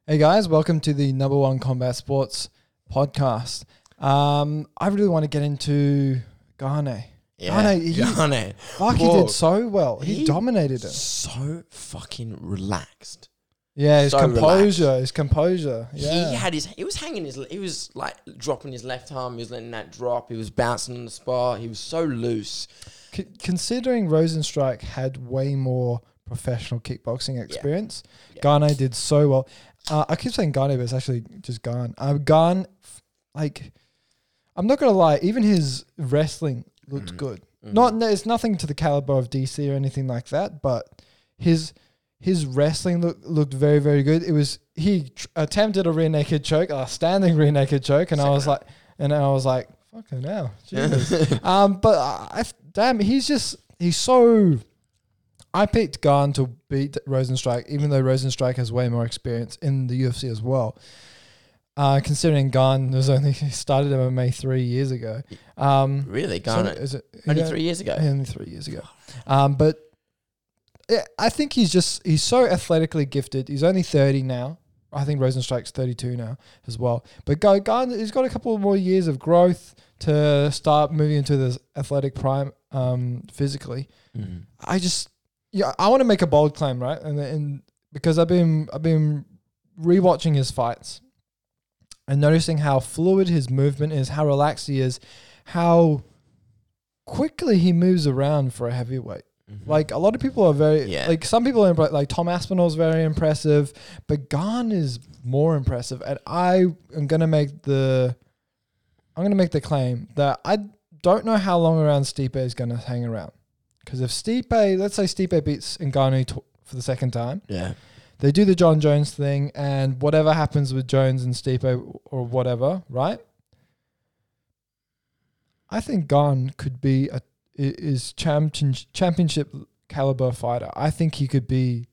Hey guys, welcome to the Number One Combat Sports podcast. I really want to get into Gane. Yeah, Gane. Fuck, he Whoa. did so well. He dominated it. So fucking relaxed. Yeah, his so composure. Yeah. He was like dropping his left arm. He was letting that drop. He was bouncing on the spot. He was so loose. Considering Rosenstrike had way more professional kickboxing experience, Gane did so well. I keep saying Gane, but it's actually just Gane. Gane, like, I'm not gonna lie, even his wrestling looked good. It's nothing to the caliber of DC or anything like that, but his wrestling looked very, very good. He attempted a rear naked choke, a standing rear naked choke, and I was like, fucking hell, Jesus. He's so. I picked Gane to beat Rosenstrike, even though Rosenstrike has way more experience in the UFC as well. Considering Gane started MMA 3 years ago. Really, Gane? Only 3 years ago? Only 3 years ago. But yeah, I think he's so athletically gifted. He's only 30 now. I think Rosenstrike's 32 now as well. But Gane, he's got a couple more years of growth to start moving into this athletic prime physically. I want to make a bold claim, right? And because I've been rewatching his fights and noticing how fluid his movement is, how relaxed he is, how quickly he moves around for a heavyweight. Like, a lot of people are like, some people are like Tom Aspinall's very impressive, but Gane is more impressive. And I'm gonna make the claim that I don't know how long around Stipe is gonna hang around. Because if let's say Stipe beats Ngannou for the second time, they do the John Jones thing, and whatever happens with Jones and Stipe or whatever, right? I think Gane could be is championship caliber fighter. I think he could be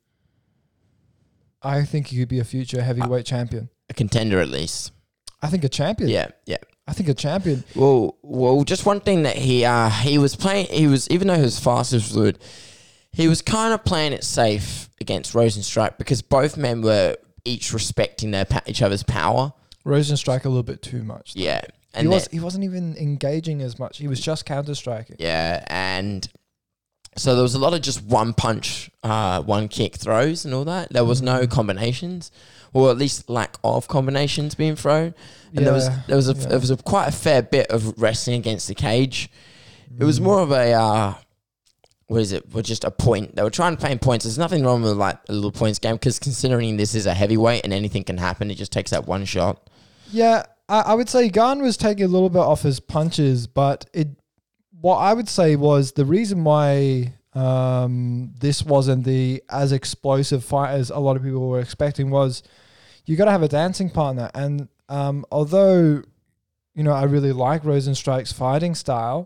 a future heavyweight champion, A contender at least. I think a champion. Yeah. I think a champion. Well, just one thing that he was playing, even though he was fast and fluid, he was kind of playing it safe against Rosenstrike because both men were each respecting each other's power. Rosenstrike a little bit too much, though. Yeah. And he wasn't even engaging as much. He was just counter-striking. Yeah, and so there was a lot of just one punch, one kick throws and all that. There was no combinations, or at least lack of combinations being thrown. And there was quite a fair bit of wrestling against the cage. It was more of a just a point. They were trying to play in points. There's nothing wrong with like a little points game because considering this is a heavyweight and anything can happen, it just takes that one shot. Yeah, I would say Gane was taking a little bit off his punches, but what I would say was the reason why this wasn't as explosive fight as a lot of people were expecting was you got to have a dancing partner. And although, I really like Rosenstrike's fighting style,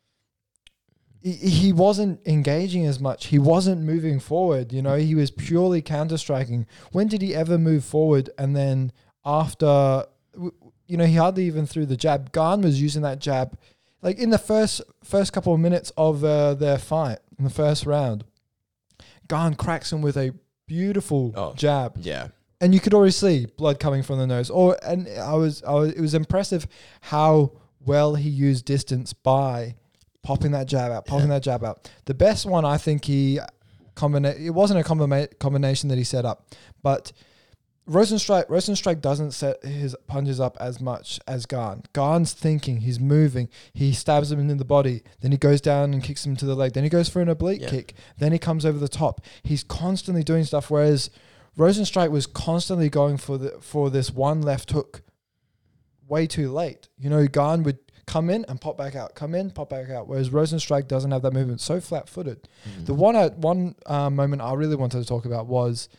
he wasn't engaging as much. He wasn't moving forward. He was purely counter-striking. When did he ever move forward? And then after, he hardly even threw the jab. Gane was using that jab. Like in the first couple of minutes of their fight, in the first round, Gane cracks him with a beautiful jab. Yeah. And you could already see blood coming from the nose. It was impressive how well he used distance by popping that jab out. The best one, I think it wasn't a combination that he set up, but Rosenstrike doesn't set his punches up as much as Gane. Gane's thinking, he's moving, he stabs him in the body, then he goes down and kicks him to the leg, then he goes for an oblique kick, then he comes over the top. He's constantly doing stuff, whereas Rosenstrike was constantly going for this one left hook way too late. Gane would come in and pop back out, come in, pop back out, whereas Rosenstrike doesn't have that movement, so flat-footed. The one moment I really wanted to talk about was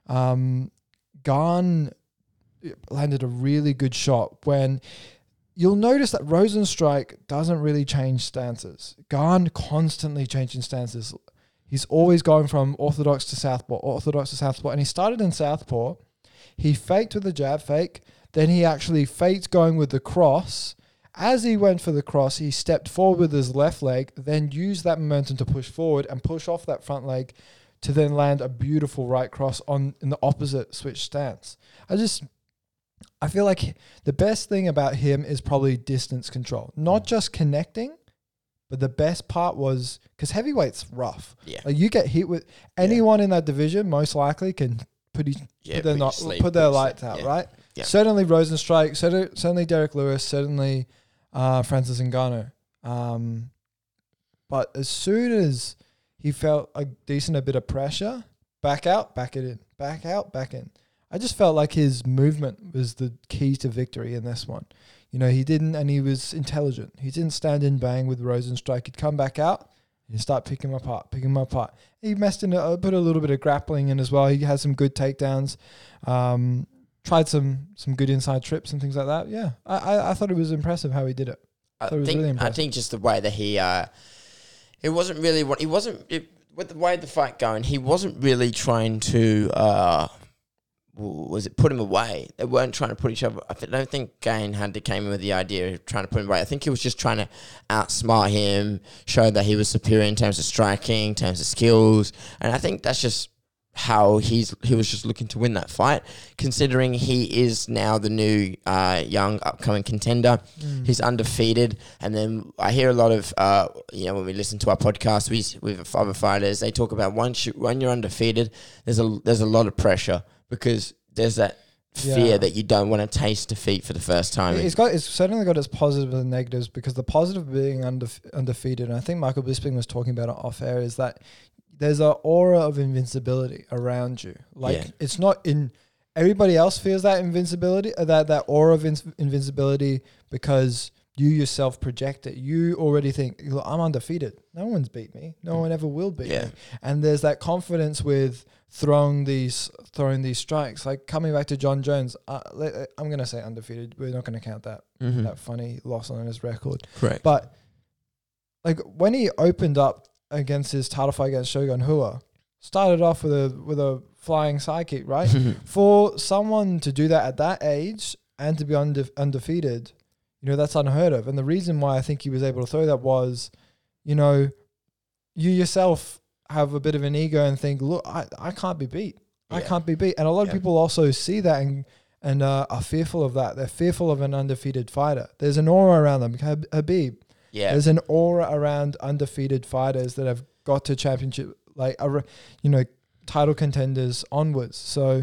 Gane landed a really good shot when you'll notice that Rosenstrike doesn't really change stances. Gane constantly changing stances. He's always going from orthodox to southpaw, and he started in southpaw. He faked with the jab fake, then he actually faked going with the cross. As he went for the cross, he stepped forward with his left leg, then used that momentum to push forward and push off that front leg to then land a beautiful right cross in the opposite switch stance. I feel like the best thing about him is probably distance control, not just connecting, but the best part was because heavyweight's rough. Yeah. Like you get hit with anyone in that division, most likely can put their lights out, right? Yeah. Certainly Rosenstrike, certainly Derek Lewis, certainly Francis Ngannou. But as soon as he felt a bit of pressure, back out, back it in, back out, back in. I just felt like his movement was the key to victory in this one. You know, he was intelligent. He didn't stand in bang with Rosenstrike. He'd come back out and start picking him apart. He messed in, put a little bit of grappling in as well. He had some good takedowns, tried some good inside trips and things like that. Yeah, I thought it was impressive how he did it. I think just the way that with the way the fight going, he wasn't really trying to put him away. They weren't trying to put each other. I don't think Gane came in with the idea of trying to put him away. I think he was just trying to outsmart him, show that he was superior in terms of striking, in terms of skills, and I think that's just how he was just looking to win that fight, considering he is now the new young upcoming contender. He's undefeated, and then I hear a lot of when we listen to our podcast with other fighters, they talk about when you're undefeated, there's a lot of pressure because there's that fear that you don't want to taste defeat for the first time. It's certainly got its positives and negatives, because the positive of being undefeated, and I think Michael Bisping was talking about it off air, is that there's an aura of invincibility around you. It's not in everybody else feels that invincibility, that aura of invincibility, because you yourself project it. You already think, I'm undefeated. No one's beat me. No one ever will beat me. And there's that confidence with throwing these strikes. Like coming back to John Jones, I'm going to say undefeated. We're not going to count that funny loss on his record. Correct. But like when he opened up against his title fight against Shogun Rua, started off with a flying side kick, right? For someone to do that at that age and to be undefeated, that's unheard of. And the reason why I think he was able to throw that was, you yourself have a bit of an ego and think, look, I can't be beat. I can't be beat. And a lot of people also see that and are fearful of that. They're fearful of an undefeated fighter. There's an aura around them. Habib. Yeah. There's an aura around undefeated fighters that have got to championship, title contenders onwards. So,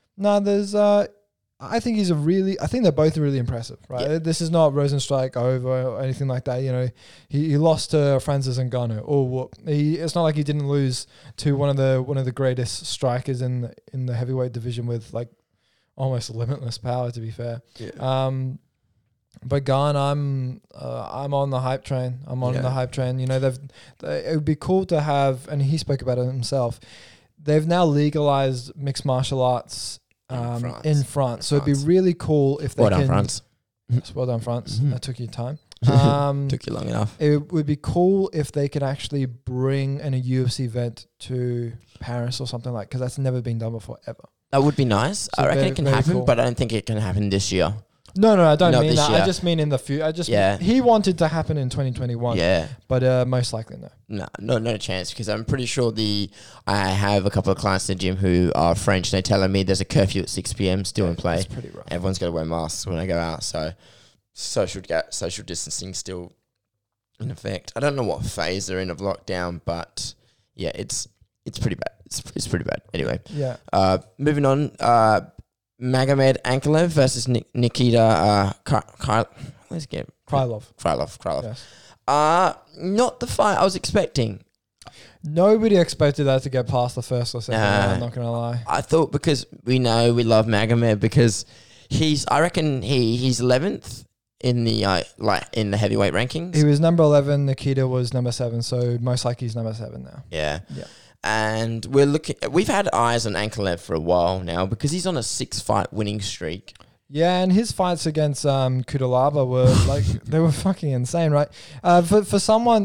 I think I think they're both really impressive, right? Yeah. This is not Rosenstrike over or anything like that. He lost to Francis Ngannou. It's not like he didn't lose to one of the greatest strikers in the heavyweight division with like almost limitless power, to be fair. Yeah. But Gane, I'm on the hype train. The hype train. It would be cool to have, and he spoke about it himself. They've now legalized mixed martial arts in France. So it'd be really cool if they can. Well done, France. Yes, well done, France. That took you time. Took you long enough. It would be cool if they could actually bring a UFC event to Paris or something because that's never been done before ever. That would be nice. So I reckon it can happen, cool. But I don't think it can happen this year. No, I don't mean that. Year. I just mean in the future. He wanted to happen in 2021. Yeah. But most likely no. No chance, because I'm pretty sure I have a couple of clients in the gym who are French. They're telling me there's a curfew at 6 p.m. still in play. It's pretty rough. Everyone's got to wear masks when they go out. So social distancing still in effect. I don't know what phase they're in of lockdown, but yeah, it's pretty bad. It's pretty bad. Anyway. Yeah. Moving on. Magomed Ankalaev versus Nikita Krylov. Yes. Not the fight I was expecting. Nobody expected that to get past the first or second round, I'm not going to lie. I thought, because we love Magomed, because I reckon he's 11th in the heavyweight rankings. He was number 11, Nikita was number 7, so most likely he's number 7 now. Yeah. And we've had eyes on Ankalaev for a while now, because he's on a 6-fight winning streak. Yeah, and his fights against Kudalaba were they were fucking insane, right? For someone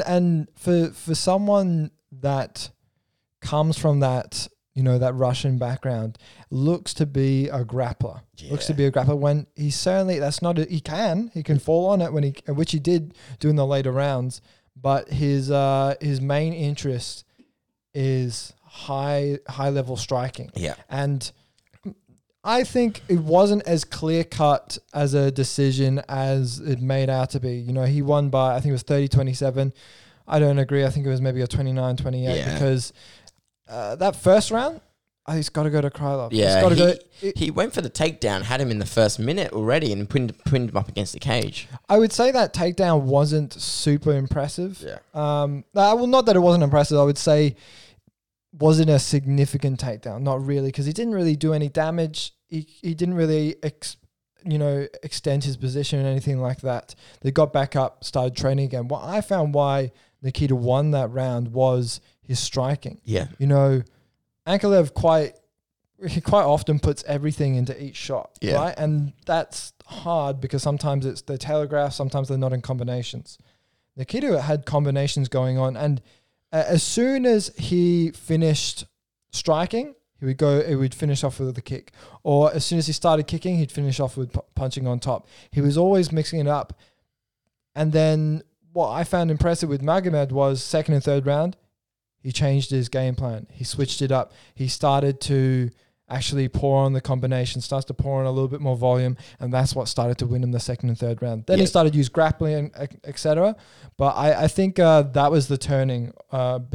that comes from that, that Russian background, looks to be a grappler. When he certainly, he can fall on it which he did during the later rounds, but his main interest is high level striking. Yeah. And I think it wasn't as clear cut as a decision as it made out to be. You know, he won by, I think it was 30-27. I don't agree. I think it was maybe a 29-28 because that first round, he's got to go to Krylov. Yeah, he went for the takedown, had him in the first minute already, and pinned him up against the cage. I would say that takedown wasn't super impressive. Yeah. Well, not that it wasn't impressive. I would say wasn't a significant takedown. Not really, because he didn't really do any damage. He didn't really extend his position or anything like that. They got back up, started training again. What I found why Nikita won that round was his striking. Yeah. You know, Ankalaev quite often puts everything into each shot, right? And that's hard because sometimes they're telegraphed, sometimes they're not in combinations. Nikita had combinations going on, and as soon as he finished striking, he would finish off with a kick. Or as soon as he started kicking, he'd finish off with punching on top. He was always mixing it up. And then what I found impressive with Magomed was second and third round, he changed his game plan. He switched it up. He started to actually pour on the combination, starts to pour on a little bit more volume, and that's what started to win him the second and third round. Then he started to use grappling, etc. But I think that was the turning of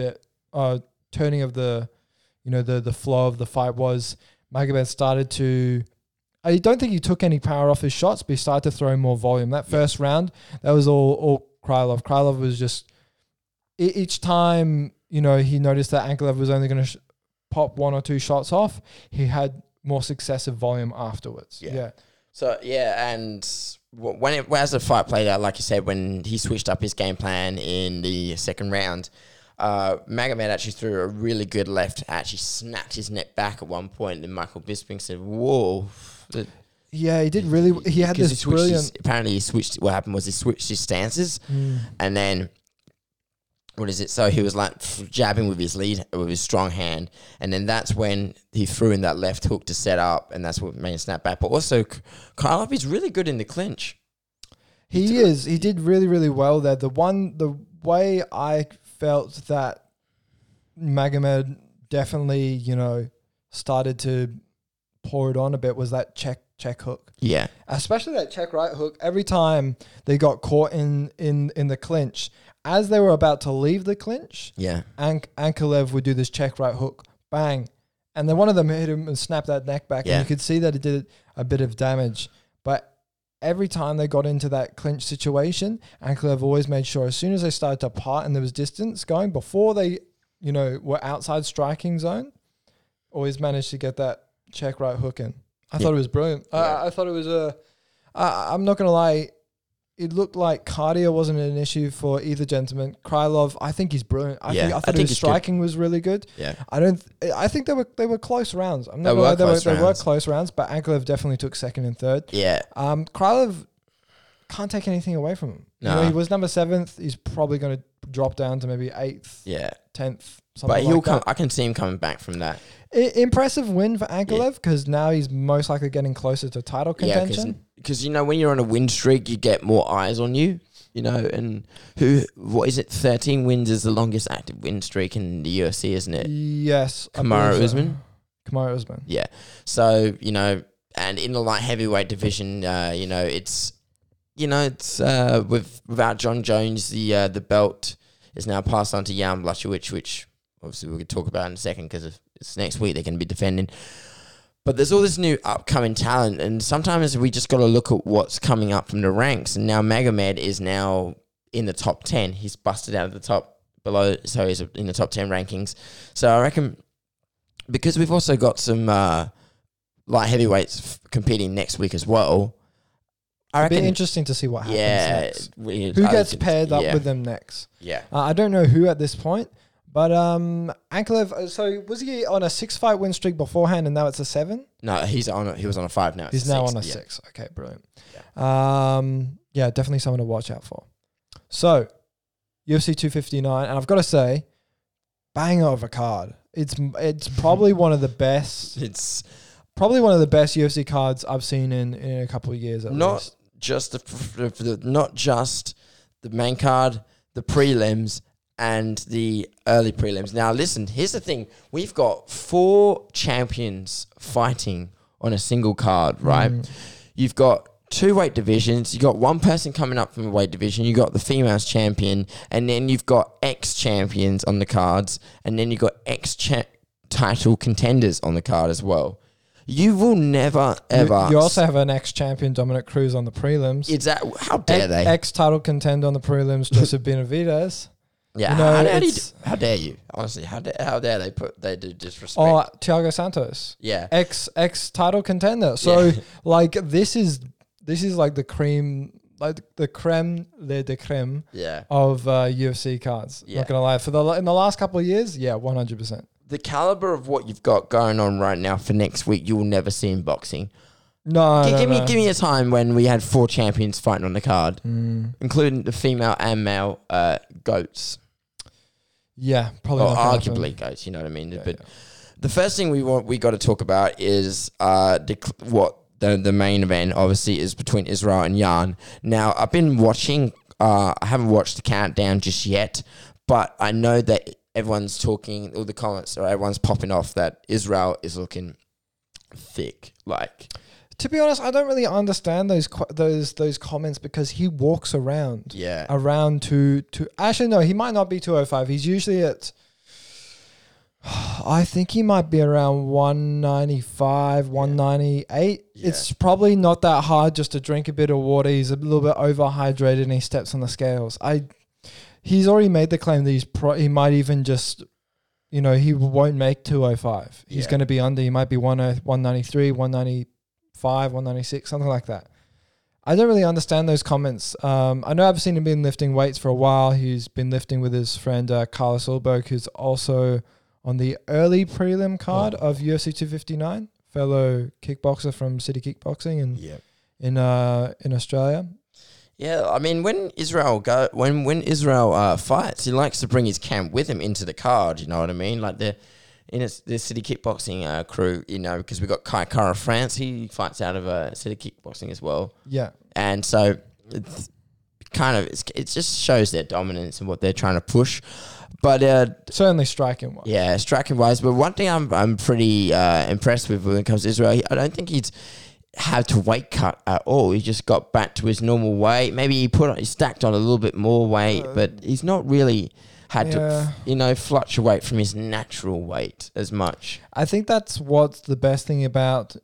the, you know, the flow of the fight was Magomed started to. I don't think he took any power off his shots, but he started to throw more volume. That first round, that was all Krylov. Krylov was just each time, you know, he noticed that Ankalaev was only going to pop one or two shots off, he had more successive volume afterwards. Yeah. So, and as the fight played out, like you said, when he switched up his game plan in the second round, Magomed actually threw a really good left, actually snapped his neck back at one point, and Michael Bisping said, whoa. Yeah, he did really. He had this brilliant. Apparently, he switched. What happened was he switched his stances, and then what is it? So he was like jabbing with his strong hand, and then that's when he threw in that left hook to set up, and that's what made him snap back. But also, Krylov is really good in the clinch. He is. He did really, really well there. The way I felt that Magomed definitely, you know, started to pour it on a bit was that check hook. Yeah. Especially that check right hook. Every time they got caught in the clinch, as they were about to leave the clinch, Ankalaev would do this check right hook, bang. And then one of them hit him and snapped that neck back. And you could see that it did a bit of damage. But every time they got into that clinch situation, Ankalaev always made sure as soon as they started to part and there was distance going, before they, you know, were outside striking zone, always managed to get that check right hook in. I thought it was brilliant. I thought it was I'm not going to lie, it looked like cardio wasn't an issue for either gentleman. Krylov, I think he's brilliant. I thought his striking was really good. Yeah. I think they were close rounds. I'm not going to lie, they were close rounds, but Ankalaev definitely took second and third. Yeah. Krylov can't take anything away from him. No. You know, he was number 7th. He's probably going to drop down to maybe 8th, 10th, something like that. I can see him coming back from that. Impressive win for Ankalaev because now he's most likely getting closer to title contention. Because, you know, when you're on a win streak, you get more eyes on you, you know, and what is it? 13 wins is the longest active win streak in the UFC, isn't it? Yes. Kamaru Usman? Kamaru Usman. Yeah. So, you know, and in the light heavyweight division, you know, it's without John Jones, the belt is now passed on to Jan Blachowicz, which obviously we could talk about in a second because it's next week they're going to be defending. But there's all this new upcoming talent, and sometimes we just got to look at what's coming up from the ranks. And now Magomed is now in the top 10. He's busted out of the top below, so he's in the top 10 rankings. So I reckon because we've also got some light heavyweights competing next week as well. It'll be interesting to see what happens next. Who gets paired up with them next? Yeah. I don't know who at this point, but Ankalaev, so was he on a 6-fight win streak beforehand and now it's a 7? No, he was on a 5 now. He's now on a 6. Okay, brilliant. Yeah. Definitely someone to watch out for. So, UFC 259, and I've got to say, banger of a card. It's probably one of the best. It's probably one of the best UFC cards I've seen in a couple of years at least. Not just the main card, the prelims, and the early prelims. Now, listen, here's the thing. We've got 4 champions fighting on a single card, right? You've got 2 weight divisions. You've got one person coming up from a weight division. You've got the females champion, and then you've got ex-champions on the cards, and then you've got ex-title contenders on the card as well. You will never, ever... You also have an ex-champion, Dominic Cruz, on the prelims. How dare they? Ex-title contender on the prelims, Joseph Benavidez. Yeah, how dare you? Honestly, how dare they do disrespect? Oh, Thiago Santos. Yeah. Ex-title contender. So, like, this is like the cream... Like the creme de creme of UFC cards. Yeah. Not gonna lie, in the last couple of years, 100%. The caliber of what you've got going on right now for next week, you will never see in boxing. No, give me a time when we had 4 champions fighting on the card, including the female and male goats. Yeah, probably. Or arguably goats. You know what I mean? Yeah, but the first thing we got to talk about is the main event. Obviously, is between Israel and Jan. Now, I've been watching. I haven't watched the countdown just yet, but I know that everyone's talking, all the comments, or everyone's popping off that Israel is looking thick. Like, to be honest, I don't really understand those comments because he walks around. Yeah. Around to actually no, he might not be 205. He's usually at. I think he might be around 195, 198. Yeah. It's probably not that hard just to drink a bit of water. He's a little bit overhydrated and he steps on the scales. He's already made the claim that he might even just, he won't make 205. He's going to be under. He might be 193, 195, 196, something like that. I don't really understand those comments. I know I've seen him been lifting weights for a while. He's been lifting with his friend Carlos Ulberg, who's also on the early prelim card of UFC 259, fellow kickboxer from City Kickboxing in Australia. Yeah, I mean, when Israel fights, he likes to bring his camp with him into the card. You know what I mean? Like the City Kickboxing crew. Because we got Kai Kara France. He fights out of City Kickboxing as well. Yeah, and so it's it just shows their dominance and what they're trying to push. But certainly striking wise. Yeah, striking wise. But one thing I'm pretty impressed with when it comes to Israel, I don't think he's had to weight cut at all. He just got back to his normal weight. Maybe he stacked on a little bit more weight, but he's not really had to fluctuate from his natural weight as much. I think that's what's the best thing about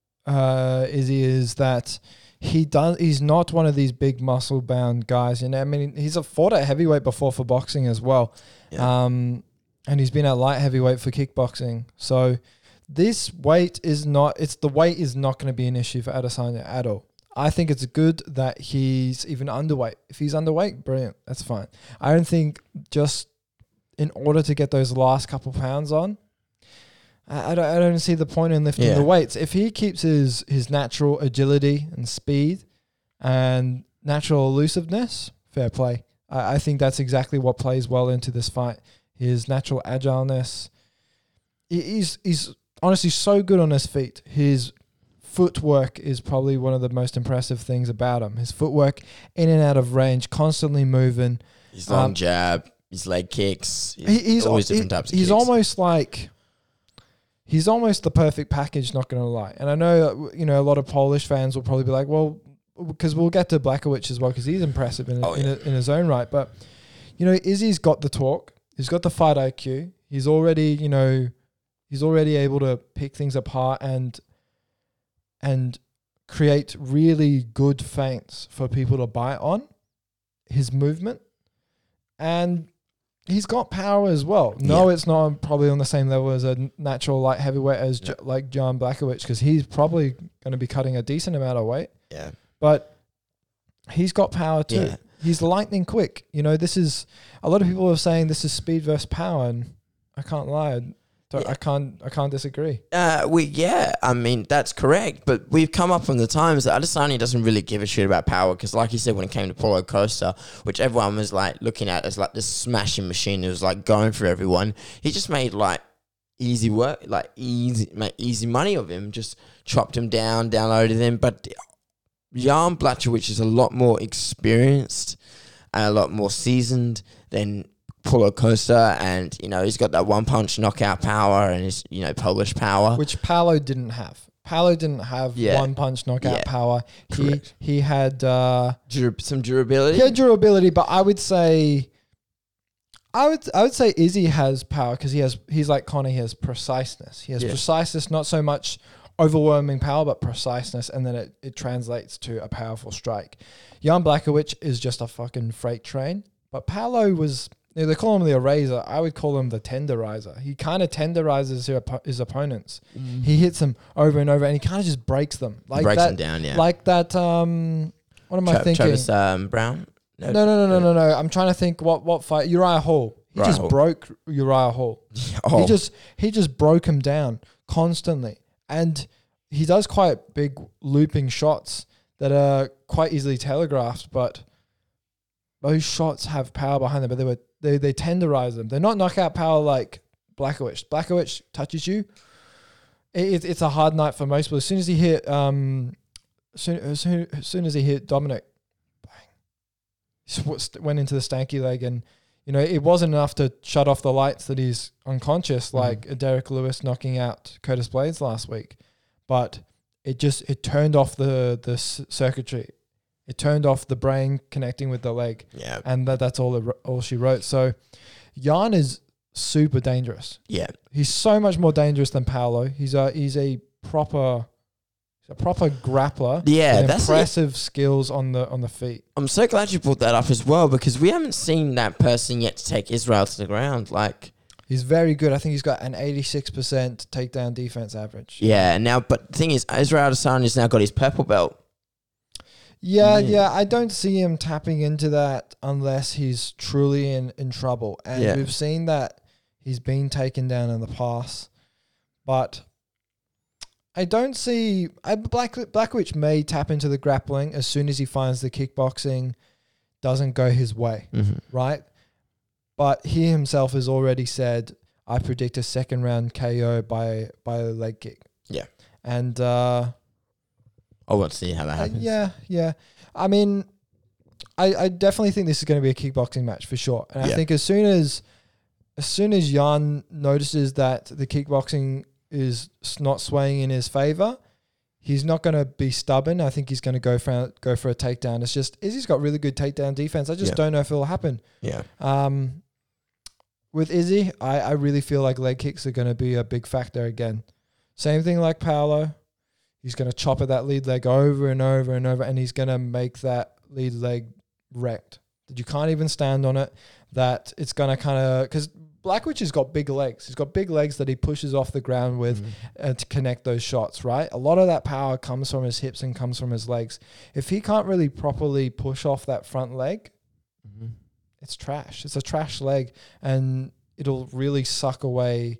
Izzy is that he's not one of these big muscle bound guys. I mean, he's fought at heavyweight before for boxing as well. Yeah. And he's been at light heavyweight for kickboxing. So this weight is not going to be an issue for Adesanya at all. I think it's good that he's even underweight. If he's underweight, brilliant. That's fine. I don't think just in order to get those last couple pounds on, I don't see the point in lifting the weights. If he keeps his natural agility and speed and natural elusiveness, fair play. I think that's exactly what plays well into this fight. His natural agileness. He's honestly so good on his feet. His footwork is probably one of the most impressive things about him. His footwork in and out of range, constantly moving. His long jab, his leg kicks. He's always different types of kicks. He's almost the perfect package, not going to lie. And I know, a lot of Polish fans will probably be like, well, because we'll get to Blachowicz as well, because he's impressive in his own right. But, Izzy's got the talk. He's got the fight IQ. He's already able to pick things apart and create really good feints for people to bite on. His movement. And he's got power as well. No, it's not probably on the same level as a natural light heavyweight as like Jan Blachowicz, because he's probably going to be cutting a decent amount of weight. Yeah. But he's got power too. Yeah. He's lightning quick. This is a lot of people are saying this is speed versus power, and I can't lie. I can't disagree. I mean, that's correct. But we've come up from the times that Adesanya doesn't really give a shit about power, because like you said, when it came to Paulo Costa, which everyone was like looking at as like this smashing machine, it was like going for everyone. He just made like easy work, made easy money of him, just chopped him down, downloaded him. But Jan Blachowicz is a lot more experienced and a lot more seasoned than Paulo Costa, and he's got that one punch knockout power and his Polish power, which Paulo didn't have. Paulo didn't have one punch knockout power. He had some durability. He had durability, but I would say Izzy has power because he's like Conor. He has preciseness. He has preciseness, not so much overwhelming power, but preciseness, and then it translates to a powerful strike. Jan Blachowicz is just a fucking freight train, but Paulo was. They call him the eraser. I would call him the tenderizer. He kind of tenderizes his opponents. He hits them over and over, and he kind of just breaks them. Like breaks them down, yeah. Like that. What am I thinking? Travis Brown. No. I'm trying to think what fight. Uriah Hall. He just broke Uriah Hall. He just broke him down constantly, and he does quite big looping shots that are quite easily telegraphed, but those shots have power behind them. But they tenderize them. They're not knockout power like Blachowicz. Blachowicz touches you. It's a hard night for most people. As soon as he hit, as soon as he hit Dominic, bang, went into the stanky leg, and it wasn't enough to shut off the lights that he's unconscious, like Derek Lewis knocking out Curtis Blades last week. But it turned off the circuitry. It turned off the brain connecting with the leg. Yeah. And that's all she wrote. So Jan is super dangerous. Yeah. He's so much more dangerous than Paulo. He's a proper grappler. Yeah, with that's impressive skills on the feet. I'm so glad you brought that up as well, because we haven't seen that person yet to take Israel to the ground. Like, he's very good. I think he's got an 86% takedown defense average. Yeah, but the thing is, Israel Adesanya has now got his purple belt. Yeah. I don't see him tapping into that unless he's truly in trouble. And we've seen that he's been taken down in the past. But I don't see... Blachowicz may tap into the grappling as soon as he finds the kickboxing doesn't go his way, right? But he himself has already said, I predict a second round KO by a leg kick. Yeah. And... I want to see how that happens. Yeah. I mean, I definitely think this is going to be a kickboxing match for sure. And I think as soon as Jan notices that the kickboxing is not swaying in his favor, he's not going to be stubborn. I think he's going to go for a takedown. It's just Izzy's got really good takedown defense. I just don't know if it'll happen. Yeah. With Izzy, I really feel like leg kicks are going to be a big factor again. Same thing like Paulo. He's going to chop at that lead leg over and over and over, and he's going to make that lead leg wrecked. That you can't even stand on it. That it's going to kind of... Because Blachowicz has got big legs. He's got big legs that he pushes off the ground with to connect those shots, right? A lot of that power comes from his hips and comes from his legs. If he can't really properly push off that front leg, it's trash. It's a trash leg, and it'll really suck away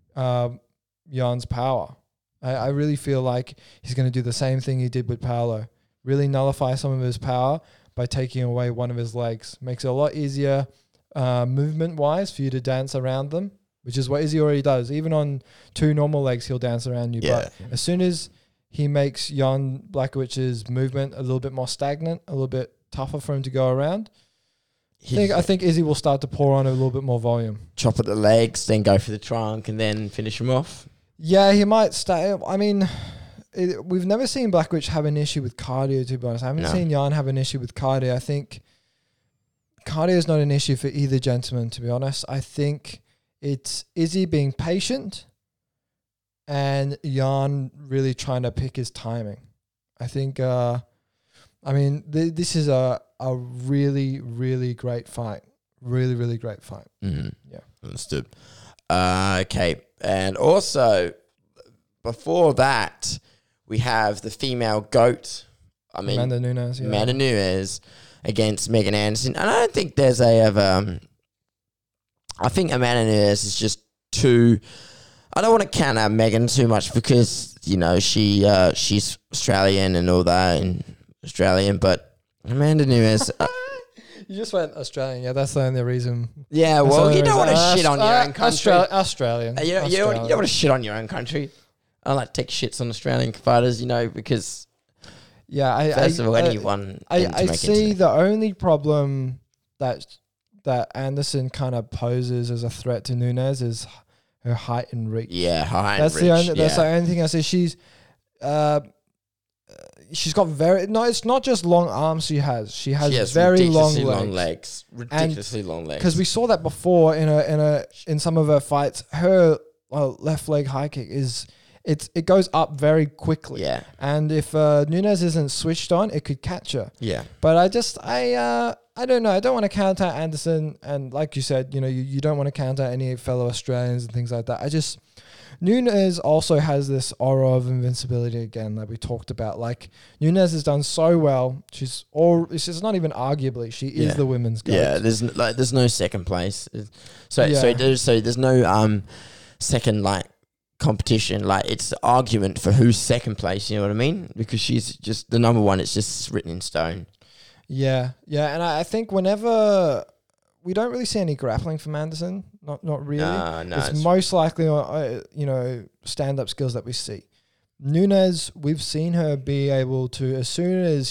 Jan's power. I really feel like he's going to do the same thing he did with Paulo. Really nullify some of his power by taking away one of his legs. Makes it a lot easier movement-wise for you to dance around them, which is what Izzy already does. Even on two normal legs, he'll dance around you. Yeah. But as soon as he makes Jan Blachowicz's movement a little bit more stagnant, a little bit tougher for him to go around, I think Izzy will start to pour on a little bit more volume. Chop at the legs, then go for the trunk, and then finish him off. Yeah, he might start. I mean, we've never seen Blachowicz have an issue with cardio, to be honest. I haven't seen Jan have an issue with cardio. I think cardio is not an issue for either gentleman, to be honest. I think it's Izzy being patient and Jan really trying to pick his timing. I think, this is a really, really great fight. Really, really great fight. Mm-hmm. Yeah. Understood. Okay. And also, before that, we have the female GOAT. Amanda Nunes. Yeah. Amanda Nunes against Megan Anderson. And I don't think there's I think Amanda Nunes is just too... I don't want to count out Megan too much because, she's Australian and all that, and Australian, but Amanda Nunes... You just went Australian. Yeah, that's the only reason. Yeah, well, you don't want to shit on your own country. Australian. You don't want to shit on your own country. I like to take shits on Australian fighters, because... Yeah, I see the only problem that that Anderson kind of poses as a threat to Nunes is her height and reach. Yeah, height That's and reach. That's the only thing I see. She's got it's not just long arms she has. She has very long legs. Ridiculously long legs. Because we saw that before in some of her fights. Her left leg high kick it goes up very quickly. Yeah. And if Nunes isn't switched on, it could catch her. Yeah. But I don't know. I don't want to count out Anderson, and like you said, you don't want to count out any fellow Australians and things like that. Nunes also has this aura of invincibility again, like we talked about. Like Nunes has done so well. It's not even arguably. She is the women's GOAT. Yeah, there's no second place. So there's no second competition. Like it's the argument for who's second place. You know what I mean? Because she's just the number one. It's just written in stone. Yeah, and I think whenever we don't really see any grappling from Anderson, not really. No, it's most likely stand-up skills that we see. Nunes, we've seen her be able to as soon as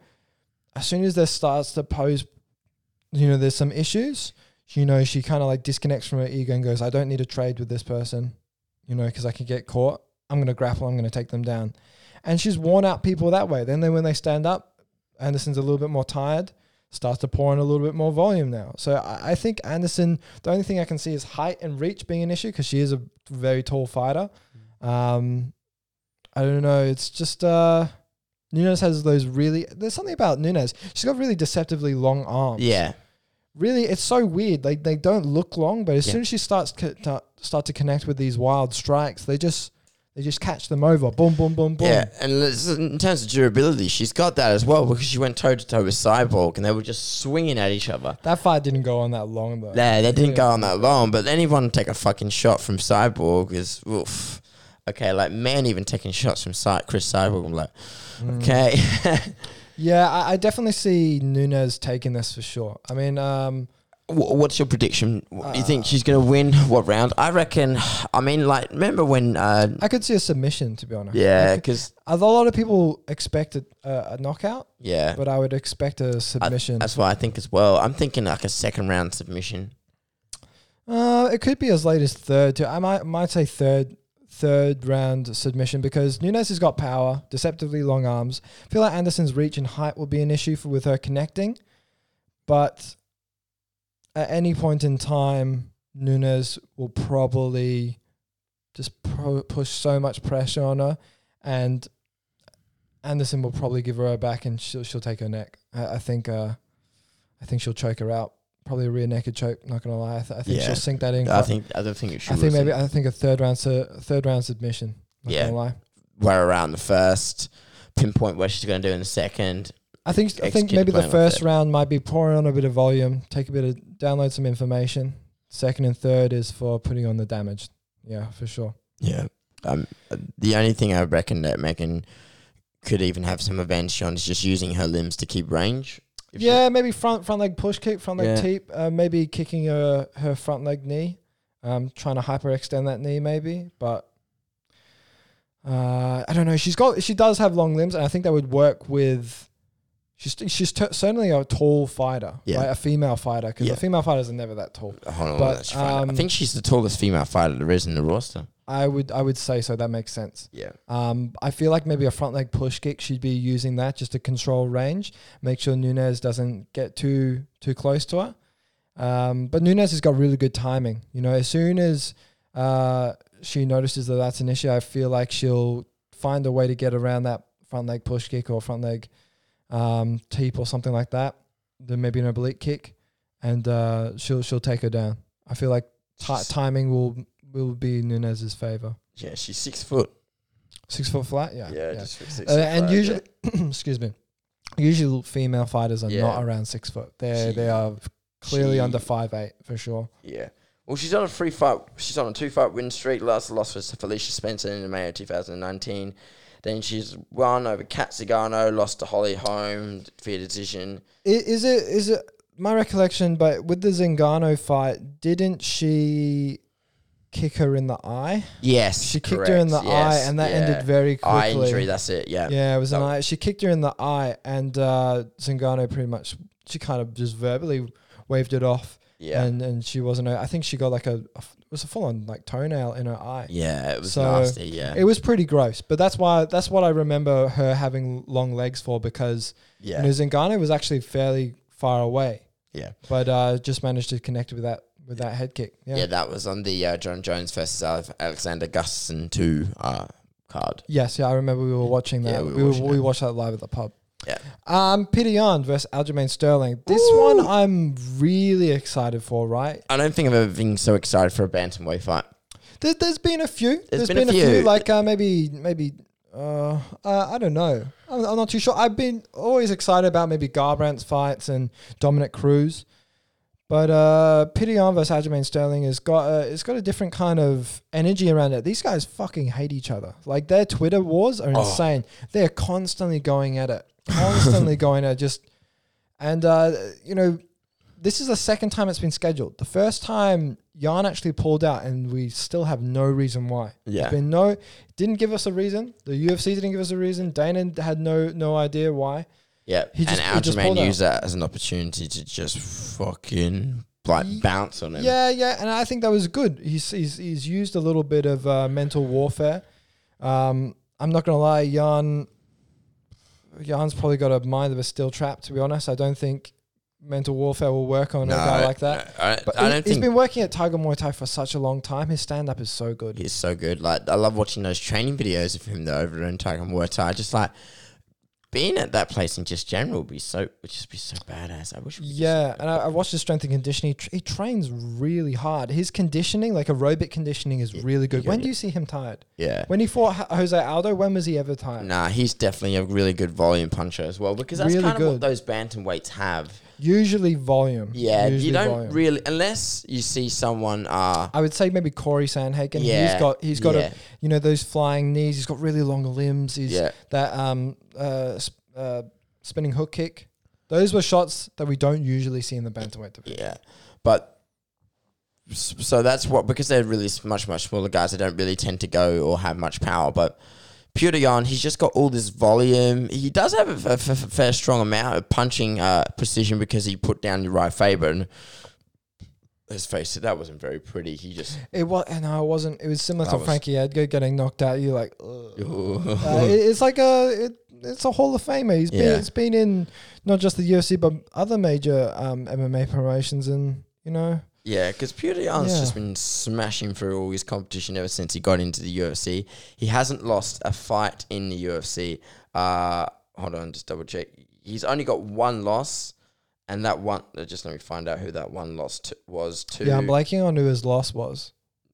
there starts to pose, there's some issues. She kind of like disconnects from her ego and goes, I don't need to trade with this person, because I can get caught. I'm going to grapple. I'm going to take them down, and she's worn out people that way. Then when they stand up, Anderson's a little bit more tired, starts to pour in a little bit more volume now. So I think Anderson, the only thing I can see is height and reach being an issue because she is a very tall fighter. I don't know. It's just Nunes has there's something about Nunes. She's got really deceptively long arms. Yeah. Really, it's so weird. Like they don't look long, but as soon as she starts to connect with these wild strikes, they just catch them over. Boom, boom, boom, boom. Yeah, and in terms of durability, she's got that as well because she went toe-to-toe with Cyborg and they were just swinging at each other. That fight didn't go on that long, though. Yeah, they didn't go on that long, but anyone take a fucking shot from Cyborg is, oof. Okay, like, man, even taking shots from Chris Cyborg, I'm like, okay. Yeah, I definitely see Nunes taking this for sure. I mean... What's your prediction? Do you think she's going to win what round? I reckon, remember when... I could see a submission, to be honest. Yeah, because... A lot of people expect a knockout. Yeah. But I would expect a submission. That's what I think as well. I'm thinking like a second round submission. It could be as late as third, too. I might say third round submission because Nunes has got power, deceptively long arms. I feel like Anderson's reach and height will be an issue with her connecting. But... at any point in time, Nunes will probably just push so much pressure on her, and Anderson will probably give her back, and she'll take her neck. I think she'll choke her out. Probably a rear naked choke. Not gonna lie, I think she'll sink that in. I don't think it should. I think a third round submission. Not gonna lie. Where around the first, pinpoint where she's gonna do in the second. I think maybe the first round might be pouring on a bit of volume, download some information. Second and third is for putting on the damage. Yeah, for sure. Yeah. The only thing I reckon that Megan could even have some advantage on is just using her limbs to keep range. Maybe front leg push kick, front leg teep, maybe kicking her front leg knee, trying to hyperextend that knee maybe, but I don't know. She does have long limbs, and I think that would work with. She's certainly a tall fighter, right? A female fighter, because the female fighters are never that tall. Hold on, I think she's the tallest female fighter there is in the roster. I would say so. That makes sense. Yeah. I feel like maybe a front leg push kick, she'd be using that just to control range, make sure Nunes doesn't get too close to her. But Nunes has got really good timing. As soon as she notices that that's an issue, I feel like she'll find a way to get around that front leg push kick or front leg teep or something like that. Then maybe an oblique kick, and she'll take her down. I feel like timing will be in Nunes's favor. Yeah, she's 6 foot. 6 foot flat. Yeah. Just 6 foot. And usually, excuse me. Usually, female fighters are not around 6 foot. They are clearly under 5'8" for sure. Yeah. Well, she's on a 2-fight win streak. Last loss was to Felicia Spencer in May of 2019. Then she's won over Kat Zingano, lost to Holly Holm via decision. Is it my recollection? But with the Zingano fight, didn't she kick her in the eye? Yes, she kicked her in the eye, and that ended very quickly. Eye injury. That's it. Yeah. Yeah, it was an eye. She kicked her in the eye, and Zingano she kind of just verbally waved it off. Yeah. And she wasn't. I think she got like it was a full on like toenail in her eye. Yeah, it was So nasty. Yeah, it was pretty gross. But that's what I remember her having long legs for, because yeah, you know, Zingano was actually fairly far away, yeah. but just managed to connect with that head kick. Yeah, Yeah, that was on the John Jones versus Alexander Gustafsson 2 card. Yes, yeah, I remember we were watching that. Yeah, we watched that live at the pub. Yeah. Peter Yan versus Aljamain Sterling. This one I'm really excited for, right? I don't think I've ever been so excited for a bantamweight fight. There's been a few. There's been a few. Like maybe I don't know. I'm not too sure. I've been always excited about maybe Garbrandt's fights and Dominic Cruz. But Peter Yan versus Aljamain Sterling has got it's got a different kind of energy around it. These guys fucking hate each other. Like their Twitter wars are insane. They're constantly going at it. And you know, this is the second time it's been scheduled. The first time Yan actually pulled out, and we still have no reason why. Yeah. There's been didn't give us a reason. The UFC didn't give us a reason. Dana had no idea why. Yeah, He just Aljamain used that as an opportunity to just fucking bounce on him. Yeah, and I think that was good. He's used a little bit of mental warfare. I'm not gonna lie, Yan's probably got a mind of a steel trap. To be honest, I don't think mental warfare will work on a guy like that. No, He's been working at Tiger Muay Thai for such a long time. His stand up is so good. He's so good. Like I love watching those training videos of him though over in Tiger Muay Thai. Just like being at that place in just general would just be so badass. I wish. And I watched his strength and conditioning. He trains really hard. His conditioning, like aerobic conditioning, is really good. When do you see him tired? Yeah. When he fought Jose Aldo, when was he ever tired? Nah, he's definitely a really good volume puncher as well, because that's Really kind of good. what those bantamweights have. Usually volume. Yeah, Usually you don't volume. really, unless you see someone. I would say maybe Corey Sandhagen. Yeah, He's got a, you know, those flying knees. He's got really long limbs. That spinning hook kick. Those were shots that we don't usually see in the bantamweight division. Yeah, but so that's what, because they're really much smaller guys. They don't really tend to go or have much power, but. Petr Yan, he's just got all this volume. He does have a fair strong amount of punching precision, because he put down Uriah Faber, and let's face it, that wasn't very pretty. It wasn't. It was similar to Frankie Edgar getting knocked out. You're like, it's like it's a Hall of Famer. He's been in not just the UFC but other major MMA promotions, and you know. Yeah, because Petr Yan's just been smashing through all his competition ever since he got into the UFC. He hasn't lost a fight in the UFC. Hold on, just double check. He's only got one loss, and that one, just let me find out who that one loss was to. Yeah, I'm blanking on who his loss was.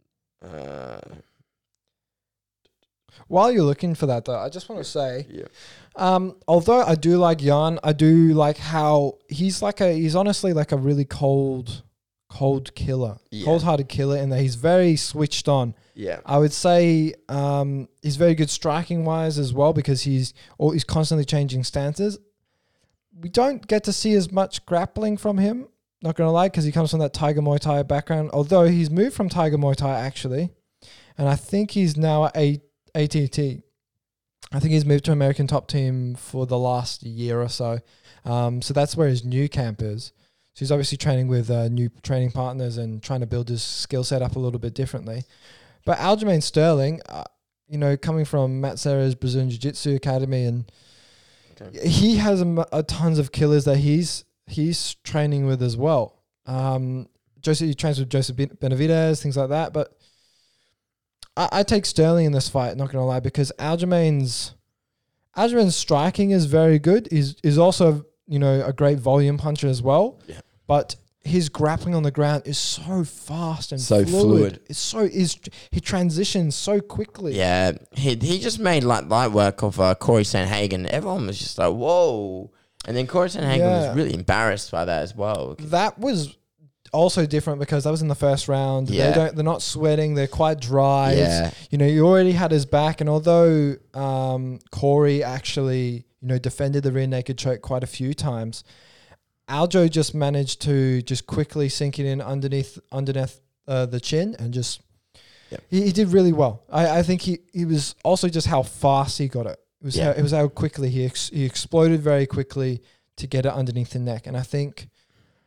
While you're looking for that, though, I just want to say, although I do like Yan, I do like how he's honestly like a really cold killer, cold-hearted killer, in that he's very switched on. Yeah, I would say he's very good striking-wise as well, because he's constantly changing stances. We don't get to see as much grappling from him, not going to lie, because he comes from that Tiger Muay Thai background, although he's moved from Tiger Muay Thai, actually, and I think he's now at ATT. I think he's moved to American Top Team for the last year or so. So that's where his new camp is. So he's obviously training with new training partners and trying to build his skill set up a little bit differently. But Aljamain Sterling, you know, coming from Matt Serra's Brazilian Jiu-Jitsu Academy, and he has a tons of killers that he's training with as well. He trains with Joseph Benavidez, things like that. But I take Sterling in this fight, not going to lie, because Aljamain's striking is very good. He's also, you know, a great volume puncher as well. Yeah. But his grappling on the ground is so fast and so fluid. He transitions so quickly. Yeah, he just made light work of Corey Sandhagen. Everyone was just like, whoa. And then Corey Sandhagen was really embarrassed by that as well. That was also different because that was in the first round. Yeah. They're not sweating. They're quite dry. Yeah. You know, you already had his back. And although Corey actually, you know, defended the rear naked choke quite a few times, Aljo just managed to just quickly sink it in underneath the chin and just he did really well. I think he was also just how fast he got it. It was how quickly he exploded very quickly to get it underneath the neck. And I think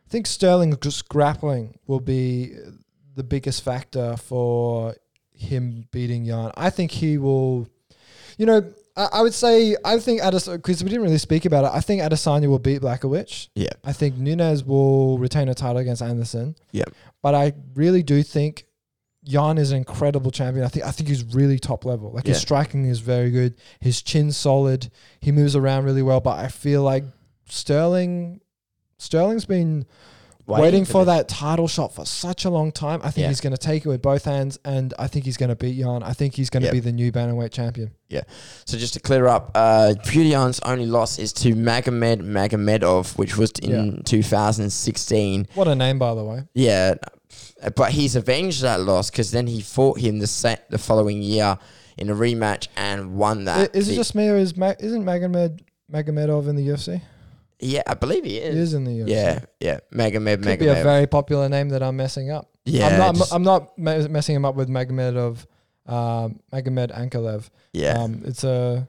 think Sterling just grappling will be the biggest factor for him beating Jan. I think he will, I would say, because we didn't really speak about it, I think Adesanya will beat Blachowicz. Yeah. I think Nunes will retain a title against Anderson. Yeah. But I really do think Jan is an incredible champion. I think he's really top level. Like his striking is very good. His chin's solid. He moves around really well. But I feel like Sterling's been waiting for that title shot for such a long time. I think he's going to take it with both hands, and I think he's going to beat Jan. I think he's going to be the new bantamweight champion. Yeah. So just to clear up, Petr Yan's only loss is to Magomed Magomedov, which was in 2016. What a name, by the way. Yeah. But he's avenged that loss because then he fought him the following year in a rematch and won that. Is it just me, or isn't Magomedov in the UFC? Yeah, I believe he is. He is in the UFC. Yeah. Magomedov. Could be a very popular name that I'm messing up. Yeah, I'm not messing him up with Magomed Ankalaev. Yeah. It's a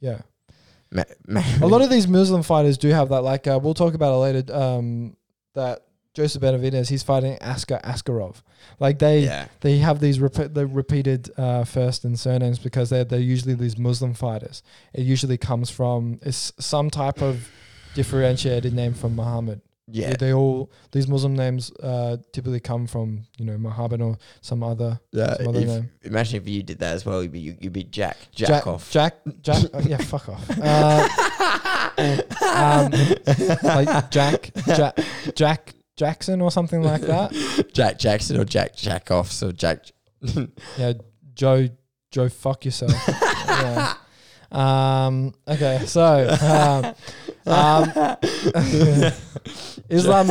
lot of these Muslim fighters do have that. Like we'll talk about it later. That Joseph Benavidez, he's fighting Askar Askarov. Like they have these repeated first and surnames because they're usually these Muslim fighters. It usually comes from some type of differentiated name from Muhammad. Yeah, these Muslim names typically come from Muhammad or some other name. Imagine if you did that as well. You'd be Jack off. Jack. Yeah, fuck off. Like Jack Jackson or something like that. Jack Jackson or Jack off. So Jack. Yeah, Joe, fuck yourself. Yeah. Okay, so Islam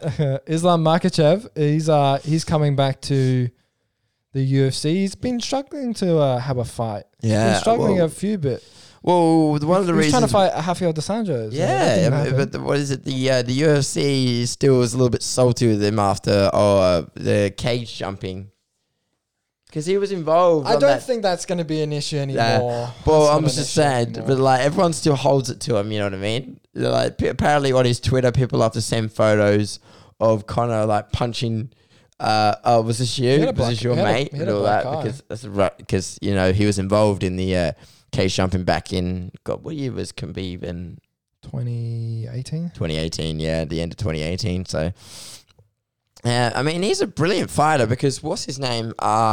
Makhachev, he's coming back to the UFC. He's been struggling to have a fight. Yeah, he's been struggling a few bit. Well, one of the reasons he's trying to fight Rafael dos Anjos. Yeah, but what is it? The UFC still was a little bit salty with him after the cage jumping. Because he was involved. I don't think that's going to be an issue anymore. Well, I'm just saying, but like everyone still holds it to him. You know what I mean? Like apparently on his Twitter, people have to send photos of Conor like punching. Was this you? Was this your mate? And all that because that's right. Because he was involved in the cage jumping back in. God, what year was Khabib in? 2018. 2018. Yeah, the end of 2018. So. I mean, he's a brilliant fighter because what's his name?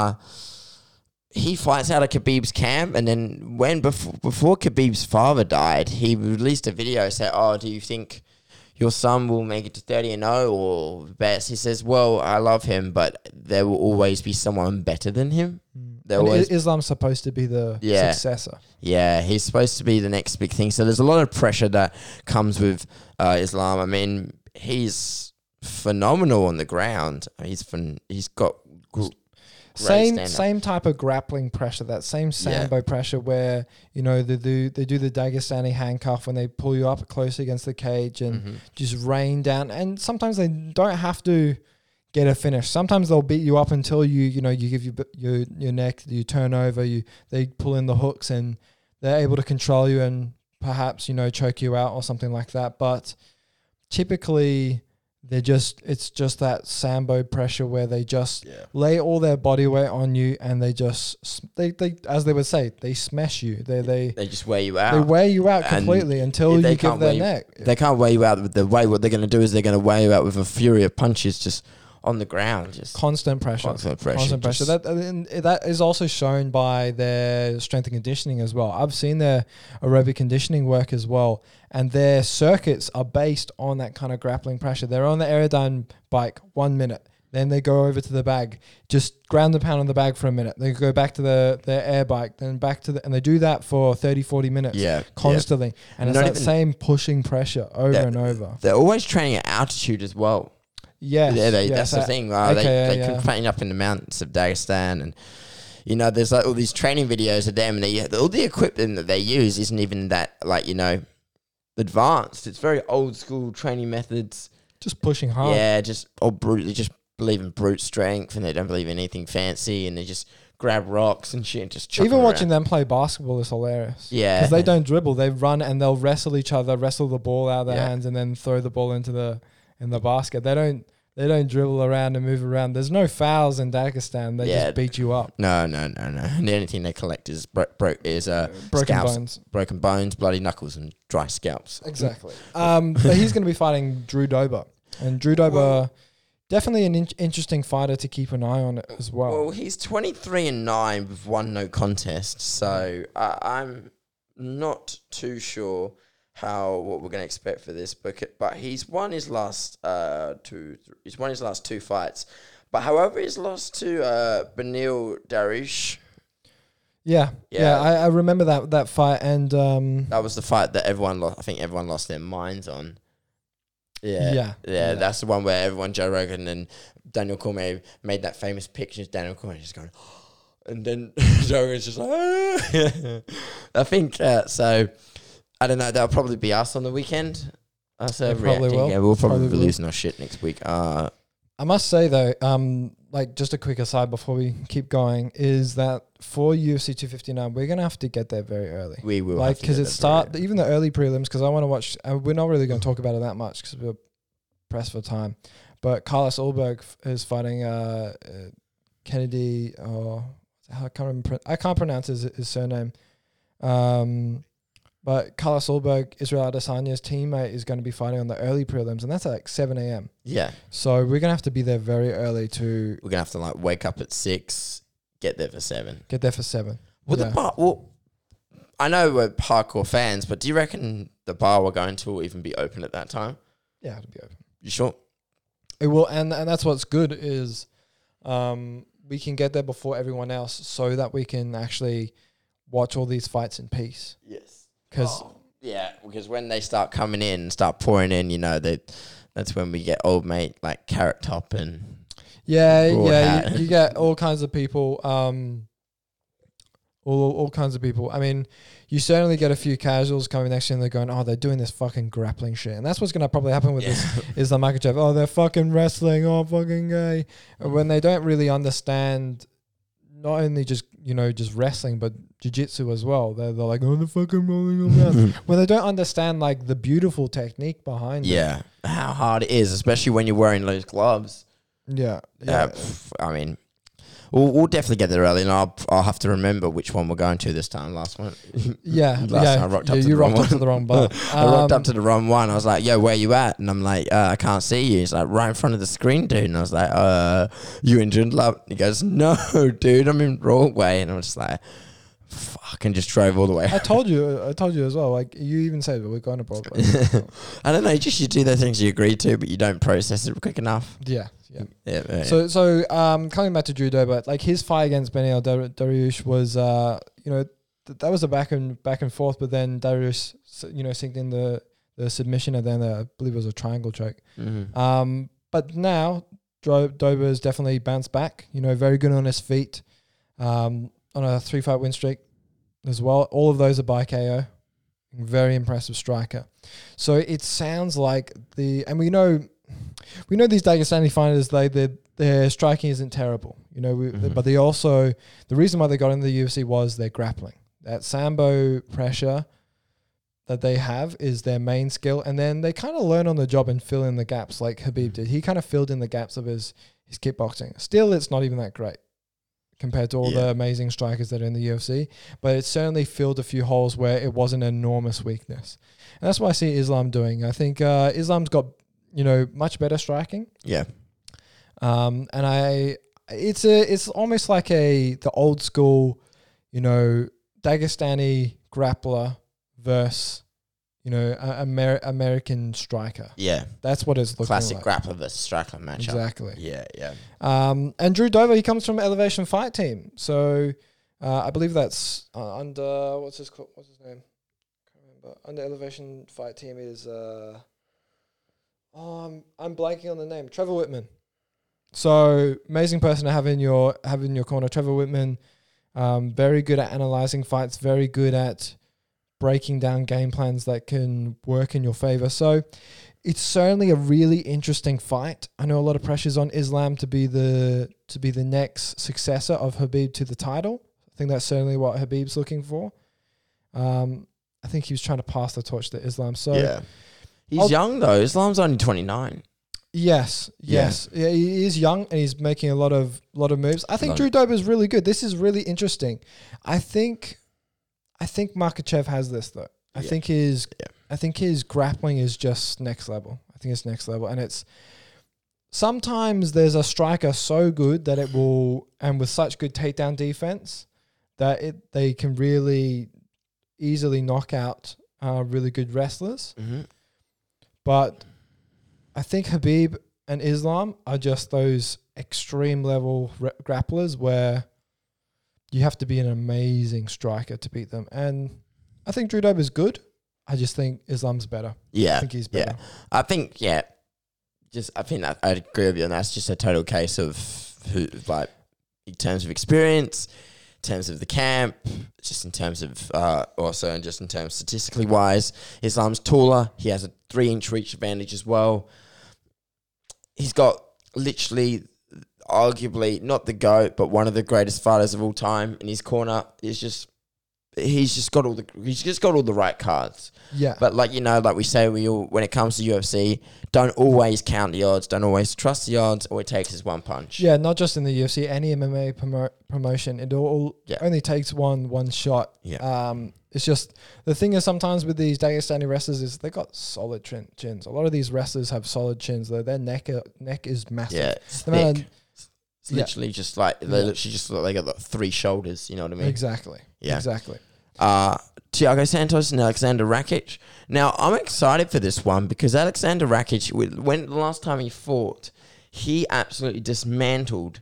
He fights out of Khabib's camp, and then before Khabib's father died, he released a video saying, "Oh, do you think your son will make it to 30-0 or best?" He says, "Well, I love him, but there will always be someone better than him." Islam's supposed to be the successor. Yeah, he's supposed to be the next big thing. So there's a lot of pressure that comes with Islam. I mean, he's phenomenal on the ground. He's got same type of grappling pressure, that same sambo pressure where they do the Dagestani handcuff when they pull you up close against the cage and just rain down. And sometimes they don't have to get a finish. Sometimes they'll beat you up until you give your neck, you turn over, they pull in the hooks and they're able to control you and perhaps choke you out or something like that. But typically it's just that sambo pressure where they just lay all their body weight on you and they as they would say, they smash you. They just wear you out. They wear you out completely until you give their neck. They can't wear you out with the way. What they're going to do is they're going to wear you out with a fury of punches just on the ground. Just constant pressure. That is also shown by their strength and conditioning as well. I've seen their aerobic conditioning work as well. And their circuits are based on that kind of grappling pressure. They're on the Aerodyne bike 1 minute. Then they go over to the bag, just ground the pound on the bag for a minute. They go back to their air bike, then back to and they do that for 30, 40 minutes constantly. And it's that same pushing pressure over and over. They're always training at altitude as well. Yes. That's the thing. They can train up in the mountains of Dagestan and there's like all these training videos of them and all the equipment that they use isn't even that advanced. It's very old school training methods. Just pushing hard. Yeah, just believe in brute strength and they don't believe in anything fancy and they just grab rocks and shit and just chuck Even watching them play basketball is hilarious. Yeah. Because they don't dribble. They run and they'll wrestle each other, wrestle the ball out of their hands and then throw the ball into the in the basket. They don't dribble around and move around. There's no fouls in Dagestan. They just beat you up. No. And the only thing they collect is broken bones, broken bones, bloody knuckles, and dry scalps. Exactly. But he's going to be fighting Drew Dober, and Drew Dober. Definitely an interesting fighter to keep an eye on as well. Well, he's 23-9 with 1 no contest, so I'm not too sure what we're going to expect for this. But he's won his last two fights. But however, he's lost to Beneil Dariush. Yeah. I remember that fight, and that was the fight that everyone lost. I think everyone lost their minds on. Yeah, that's the one where everyone, Joe Rogan and Daniel Cormier, made that famous picture of Daniel Cormier just going, and then Joe Rogan's just like, I think, so, I don't know, that'll probably be us on the weekend. Us reacting. Will. Yeah, we'll probably be losing our shit next week. I must say though, like just a quick aside before we keep going, is that for UFC 259, we're gonna have to get there very early. We will, like, because even the early prelims. Because I want to watch. We're not really going to talk about it that much because we're pressed for time. But Carlos Ulberg is fighting Kennedy. I can't pronounce his surname. But Carlos Ulberg, Israel Adesanya's teammate, is going to be fighting on the early prelims, and that's at like 7 a.m. Yeah. So we're going to have to be there very early to... We're going to have to like wake up at 6, get there for 7. Well, I know we're hardcore fans, but do you reckon the bar we're going to will even be open at that time? Yeah, it'll be open. You sure? It will, and that's what's good is we can get there before everyone else so that we can actually watch all these fights in peace. Yes. Because when they start coming in and start pouring in, you know, that's when we get old mate like Carrot Top and you get all kinds of people, all kinds of people. I mean, you certainly get a few casuals coming next to you and they're going, oh, they're doing this fucking grappling shit, and that's what's gonna probably happen with this Islam Makhachev. Oh, they're fucking wrestling. Oh, fucking gay. When they don't really understand. Not only just wrestling, but jiu-jitsu as well. They're like, oh, they're fucking rolling around. When they don't understand like the beautiful technique behind it. Yeah, how hard it is, especially when you're wearing those gloves. Yeah. I mean, we'll definitely get there early, and I'll have to remember which one we're going to this time. Last one. Yeah. Time I rocked up to you rocked up to the wrong bar. I rocked up to the wrong one. I was like, yo, where you at? And I'm like, I can't see you. He's like, right in front of the screen, dude. And I was like, you in Joondalup? He goes, no, dude, I'm in Broadway. And I was just like, fuck, and just drove all the way. I told you as well. Like, you even said we're going to Broadway. I don't know, just you do the things you agree to, but you don't process it quick enough. Yeah. So coming back to Drew Dober, like his fight against Beneil Dariush was, that was a back and forth, but then Dariush, synced in the submission, and then I believe it was a triangle choke. Mm-hmm. But now Dober's definitely bounced back. Very good on his feet, on a 3-fight win streak as well. All of those are by KO. Very impressive striker. So it sounds like and we know these Dagestani fighters, their striking isn't terrible, but they also, the reason why they got into the UFC was their grappling. That Sambo pressure that they have is their main skill, and then they kind of learn on the job and fill in the gaps like Khabib did. He kind of filled in the gaps of his kickboxing. Still, it's not even that great compared to all the amazing strikers that are in the UFC, but it certainly filled a few holes where it was an enormous weakness. And that's what I see Islam doing. I think Islam's got much better striking. Yeah. And it's almost like the old school, Dagestani grappler versus, American striker. Yeah. That's what it's looking Classic like. Grappler versus striker matchup. Exactly. Yeah. And Drew Dober, he comes from Elevation Fight Team. So I believe that's under, what's his name? Can't remember. Under Elevation Fight Team is... I'm blanking on the name. Trevor Whitman. So amazing person to have in your corner. Trevor Whitman, very good at analyzing fights, very good at breaking down game plans that can work in your favor. So it's certainly a really interesting fight. I know a lot of pressure's on Islam to be the next successor of Khabib to the title. I think that's certainly what Khabib's looking for. I think he was trying to pass the torch to Islam. So yeah. He's young though. Islam's only 29. Yes. Yeah, he is young and he's making a lot of moves. I think Drew Dober is really good. This is really interesting. I think Makhachev has this though. I think his grappling is just next level. I think it's next level, and it's sometimes there's a striker so good that it will, and with such good takedown defense that they can really easily knock out really good wrestlers. Mm-hmm. But I think Khabib and Islam are just those extreme level grapplers where you have to be an amazing striker to beat them. And I think Drew Dober is good. I just think Islam's better. Yeah. I think he's better. I think that I'd agree with you, and that's just a total case of who, like, in terms of experience, in terms of the camp, just in terms of also, and just in terms statistically wise, Islam's taller. He has a 3-inch reach advantage as well. He's got literally, arguably not the GOAT, but one of the greatest fighters of all time in his corner. He's just got all the right cards. Yeah. But like we say, when it comes to UFC, don't always count the odds, don't always trust the odds. All it takes is one punch. Yeah, not just in the UFC, any MMA promotion, it all only takes one shot. Yeah. It's just, the thing is sometimes with these Dagestani wrestlers is they got solid chins. A lot of these wrestlers have solid chins though. Their neck is massive. Yeah, it's thick. It's literally just like, they literally just look like they got like 3 shoulders, you know what I mean? Exactly. Yeah. Exactly. Thiago Santos and Alexander Rakic. Now, I'm excited for this one because Alexander Rakic, when the last time he fought, he absolutely dismantled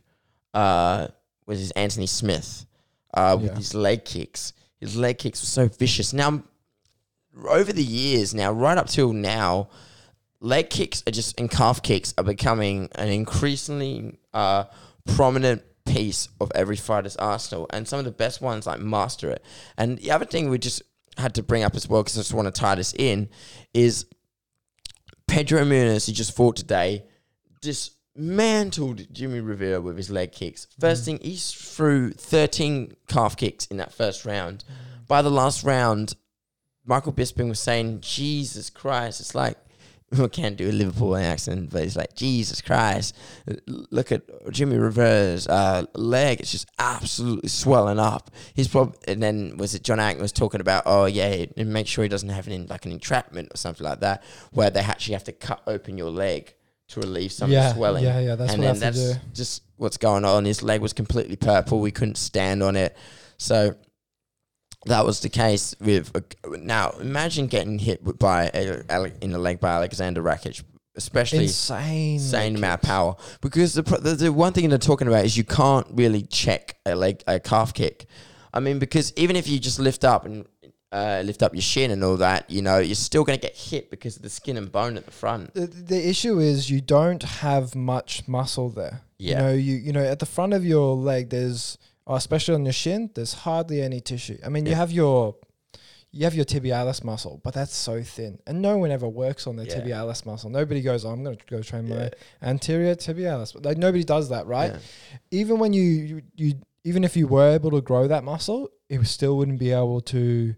his Anthony Smith with his leg kicks. His leg kicks were so vicious. Now, over the years now, right up till now, leg kicks and calf kicks are becoming an increasingly prominent piece of every fighter's arsenal, and some of the best ones like master it. And the other thing we just had to bring up as well, because I just want to tie this in, is Pedro Munoz, who just fought today, dismantled Jimmy Rivera with his leg kicks. First thing, he threw 13 calf kicks in that first round. By the last round, Michael Bisping was saying, Jesus Christ, it's like, I can't do a Liverpool accent, but it's like, Jesus Christ, look at Jimmy Rivera's leg. It's just absolutely swelling up. And then was it John Ankle was talking about, and make sure he doesn't have an entrapment or something like that, where they actually have to cut open your leg to relieve some of the swelling. Yeah, that's what I have to do. Just what's going on. His leg was completely purple. We couldn't stand on it. So that was the case with. Now, imagine getting hit in the leg by Alexander Rakic, especially insane amount of power. Because the one thing they're talking about is you can't really check a calf kick. I mean, because even if you just lift up your shin and all that, you're still going to get hit because of the skin and bone at the front. The issue is you don't have much muscle there. Yeah. You know, at the front of your leg, there's, especially on your shin, there's hardly any tissue. I mean, you have your tibialis muscle, but that's so thin, and no one ever works on their tibialis muscle. Nobody goes, I'm going to go train my anterior tibialis. Like, nobody does that, right? Yeah. Even when even if you were able to grow that muscle, it still wouldn't be able to,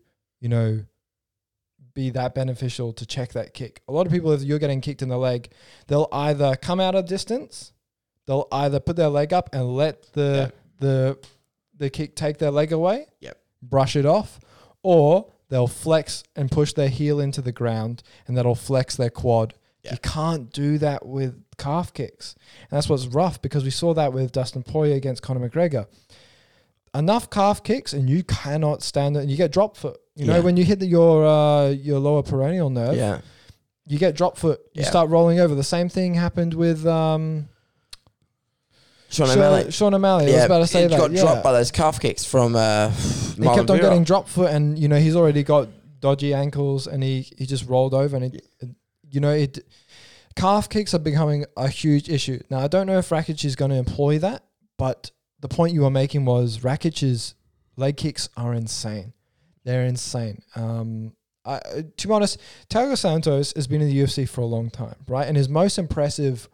be that beneficial to check that kick. A lot of people, if you're getting kicked in the leg, they'll either come out of distance, they'll either put their leg up and let the kick take their leg away, brush it off, or they'll flex and push their heel into the ground, and that'll flex their quad. You can't do that with calf kicks. And that's what's rough, because we saw that with Dustin Poirier against Conor McGregor. Enough calf kicks and you cannot stand it, and you get drop foot. You know, when you hit your lower peroneal nerve, you get drop foot. You start rolling over. The same thing happened with Sean O'Malley. Sean O'Malley. I was about to say that. He got dropped by those calf kicks from He kept on getting drop foot, and he's already got dodgy ankles, and he just rolled over, and calf kicks are becoming a huge issue. Now, I don't know if Rakic is going to employ that, but the point you were making was Rakic's leg kicks are insane. They're insane. To be honest, Thiago Santos has been in the UFC for a long time, right? And his most impressive,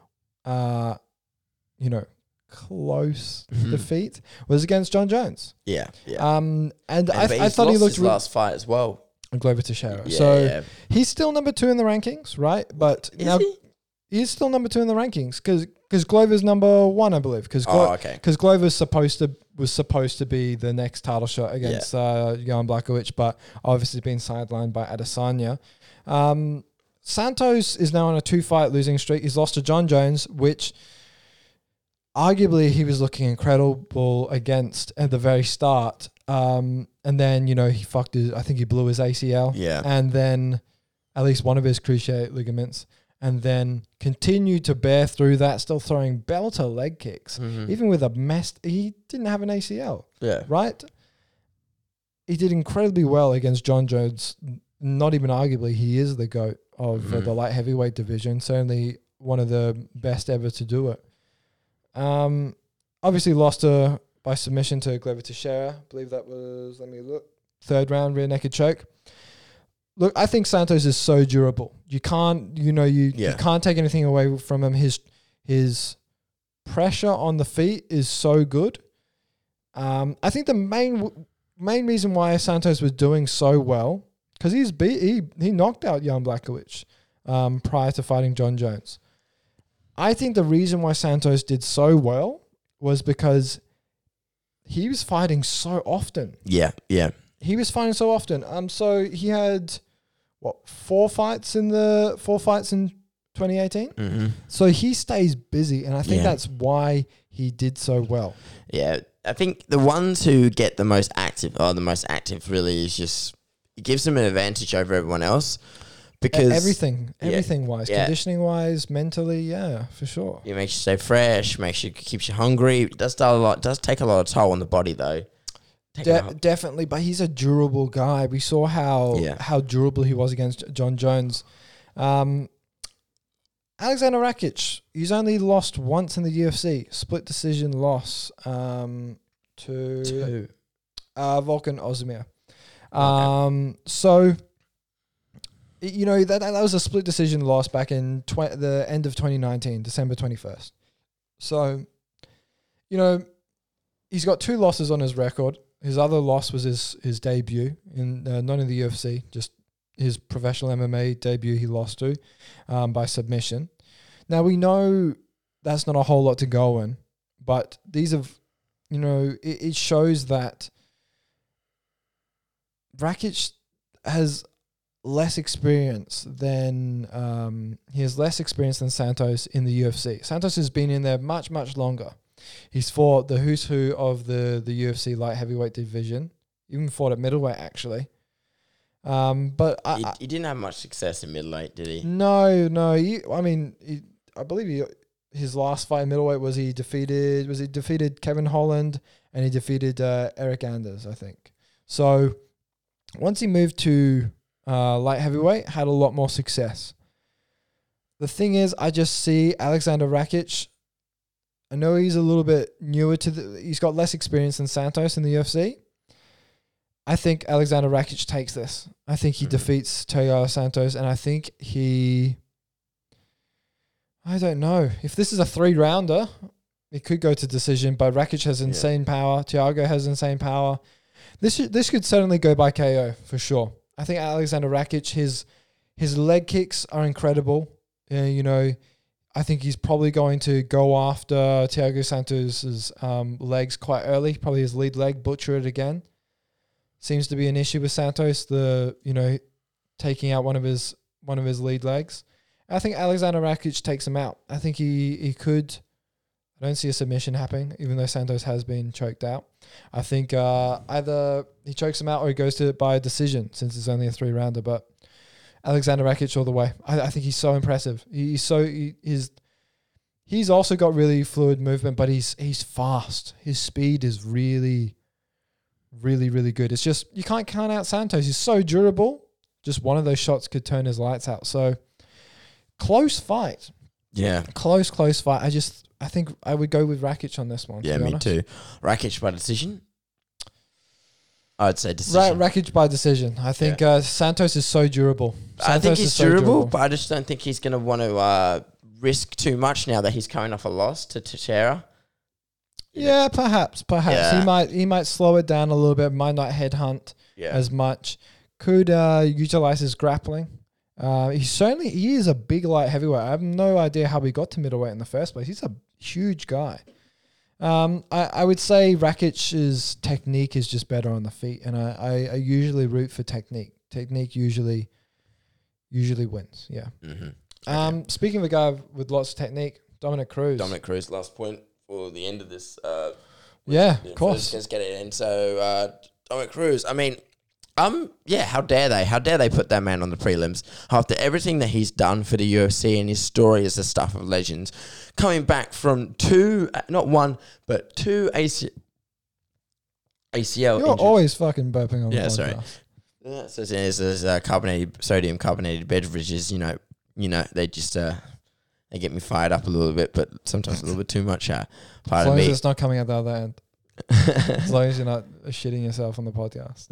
close defeat was against John Jones. Yeah. And I thought he looked his last fight as well. Glover Teixeira. He's still number 2 in the rankings, right? But is he? He's still number 2 in the rankings because Glover's number 1, I believe. Because Glover's was supposed to be the next title shot against Jan Blachowicz, but obviously been sidelined by Adesanya. Santos is now on a 2-fight losing streak. He's lost to John Jones, which arguably he was looking incredible against at the very start. And then, he I think he blew his ACL. Yeah. And then at least one of his cruciate ligaments. And then continued to bear through that, still throwing belter leg kicks. Mm-hmm. Even with he didn't have an ACL. Yeah. Right? He did incredibly well against John Jones. Not even arguably, he is the GOAT of the light heavyweight division. Certainly one of the best ever to do it. Obviously lost by submission to Glover Teixeira. I believe that was, let me look, 3rd round rear naked choke. Look, I think Santos is so durable. You can't, you can't take anything away from him. His pressure on the feet is so good. I think the main reason why Santos was doing so well, because he knocked out Jan Blachowicz prior to fighting John Jones. I think the reason why Santos did so well was because he was fighting so often. Yeah, yeah. He was fighting so often. So he had 4 fights in 2018. Mm-hmm. So he stays busy, and I think that's why he did so well. Yeah, I think the ones who get the most active really is just, it gives them an advantage over everyone else. Because everything wise, conditioning wise, mentally, for sure. It makes you stay fresh, keeps you hungry. It does take a lot of toll on the body though. Definitely, but he's a durable guy. We saw how durable he was against John Jones. Alexander Rakic, he's only lost once in the UFC, split decision loss to Volkan Ozdemir. So, that was a split decision loss back in the end of 2019, December 21st. So, he's got 2 losses on his record. His other loss was his debut in not in the UFC, just his professional MMA debut. He lost to by submission. Now we know that's not a whole lot to go in, but these have, it shows that Rakic has less experience than Santos in the UFC. Santos has been in there much longer. He's fought the who's who of the UFC light heavyweight division. Even fought at middleweight, actually. But he didn't have much success in middleweight, did he? No. I believe his last fight in middleweight was he defeated Kevin Holland and he defeated Eric Anders, I think. So once he moved to light heavyweight, had a lot more success. The thing is, I just see Alexander Rakic. I know he's a little bit newer he's got less experience than Santos in the UFC. I think Alexander Rakic takes this. I think he defeats Thiago Santos, and I think I don't know. If this is a 3-rounder, it could go to decision, but Rakic has insane power. Thiago has insane power. This could certainly go by KO for sure. I think Alexander Rakic, his leg kicks are incredible. I think he's probably going to go after Thiago Santos' legs quite early, probably his lead leg, butcher it again. Seems to be an issue with Santos, taking out one of his lead legs. I think Alexander Rakic takes him out. I think he could. I don't see a submission happening, even though Santos has been choked out. I think either he chokes him out or he goes to it by a decision, since it's only a 3-rounder, but Alexander Rakic all the way. I think he's so impressive. He's also got really fluid movement, but he's fast. His speed is really, really, really good. It's just, you can't count out Santos. He's so durable. Just one of those shots could turn his lights out. So close fight. Yeah. Close fight. I think I would go with Rakic on this one. Yeah, me too. Rakic by decision? I'd say decision. Rakic by decision. I think Santos is so durable. I think he's durable, but I just don't think he's going to want to risk too much now that he's coming off a loss to Teixeira. Yeah, perhaps. Yeah. He might slow it down a little bit, might not headhunt as much. Could utilize his grappling He is a big light heavyweight. I have no idea how he got to middleweight in the first place. He's a huge guy. I would say Rakic's technique is just better on the feet, and I usually root for technique. Technique usually wins. Yeah. Mm-hmm. Speaking of a guy with lots of technique, Dominic Cruz. Dominic Cruz, last point for the end of this. Yeah, of course. Let's get it in. So Dominic Cruz. I mean, yeah. How dare they? How dare they put that man on the prelims after everything that he's done for the UFC and his story as the stuff of legends, coming back from not one, but two ACL. You're injuries. always fucking burping on the podcast. Sorry. Yeah, so there's sodium carbonated beverages. You know, they just they get me fired up a little bit, but sometimes a little bit too much. Part As of long me. as it's not coming at the other end. As long as you're not shitting yourself on the podcast.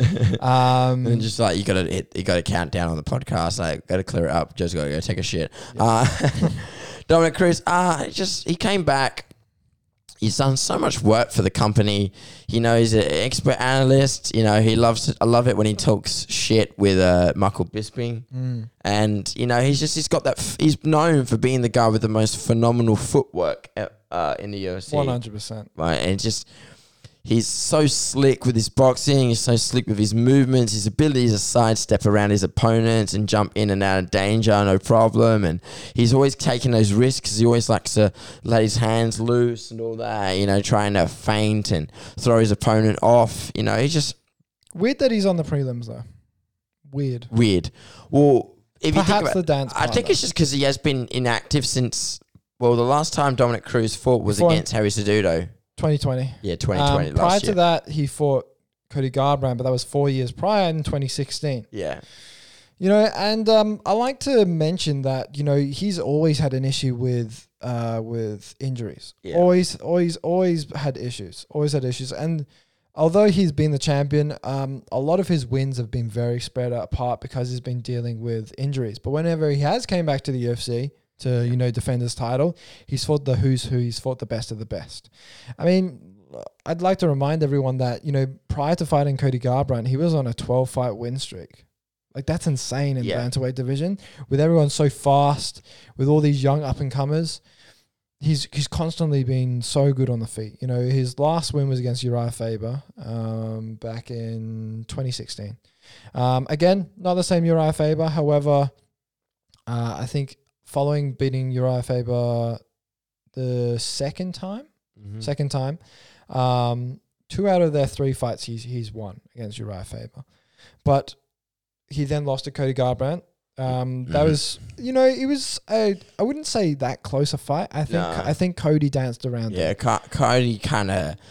And just like you gotta count down on the podcast. Like, gotta clear it up. Just gotta go take a shit. Yeah. Dominic Cruz. He came back. He's done so much work for the company. You know, he's an expert analyst. You know, I love it when he talks shit with Michael Bisping. And you know, he's got that. He's known for being the guy with the most phenomenal footwork in the UFC. 100%. Right, and just he's so slick with his boxing. He's so slick with his movements, his ability to sidestep around his opponents and jump in and out of danger, no problem. And he's always taking those risks. He always likes to let his hands loose and all that. You know, trying to feint and throw his opponent off. You know, he's just weird that he's on the prelims though. Weird. Well, if Perhaps you think about, the dance. I think it's just because he has been inactive since. Well, the last time Dominic Cruz fought was against Harry Cejudo. 2020. Yeah, 2020. Prior to that, he fought Cody Garbrandt, but that was 4 years prior in 2016. Yeah. You know, and I like to mention that, you know, he's always had an issue with injuries. Yeah. Always had issues. And although he's been the champion, a lot of his wins have been very spread apart because he's been dealing with injuries. But whenever he has came back to the UFC to, you know, defend his title, he's fought the who's who, he's fought the best of the best. I mean, I'd like to remind everyone that, you know, prior to fighting Cody Garbrandt, he was on a 12-fight win streak. Like, that's insane in the bantamweight division. With everyone so fast, with all these young up-and-comers, he's constantly been so good on the feet. You know, his last win was against Uriah Faber back in 2016. Again, not the same Uriah Faber. However, I think following beating Uriah Faber the second time, 2 out of their 3 fights he's won against Uriah Faber. But he then lost to Cody Garbrandt. That was, you know, it was I wouldn't say that close a fight. I think Cody danced around. Yeah, Cody kind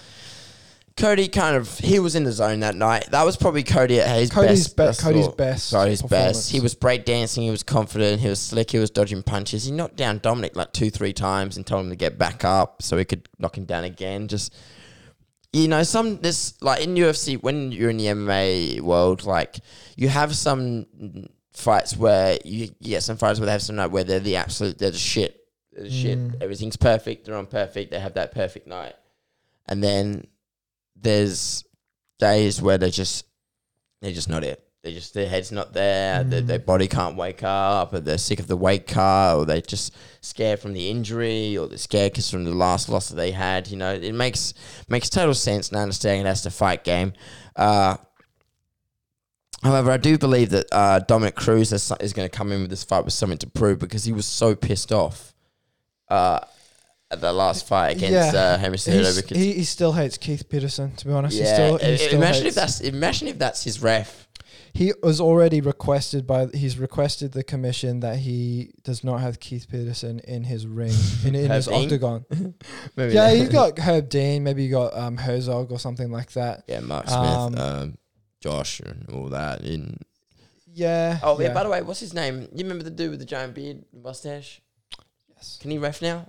of he was in the zone that night. That was probably Cody at his best. Cody's best. He was breakdancing. He was confident. He was slick. He was dodging punches. He knocked down Dominic like 2-3 times and told him to get back up so he could knock him down again. Just, you know, this like in UFC, when you're in the MMA world, like you have some fights where you get some fighters where they have some night where they're the shit. They're the shit. Everything's perfect. They're on perfect. They have that perfect night, and then there's days where they're just not it. Their head's not there. Their body can't wake up, or they're sick of the weight cut, or they're just scared from the injury, or they're scared because from the last loss that they had. You know, it makes total sense and understanding that's the fight game. However, I do believe that Dominic Cruz is going to come in with this fight with something to prove, because he was so pissed off at the last fight against Henry Cejudo. He still hates Keith Peterson, to be honest. Yeah, imagine if that's his ref. He was already requested the commission that he does not have Keith Peterson in his ring, in his octagon. You've got Herb Dean, maybe you got Herzog or something like that. Yeah, Mark Smith, Josh and all that. Yeah. Oh, yeah, by the way, what's his name? You remember the dude with the giant beard and mustache? Yes. Can he ref now?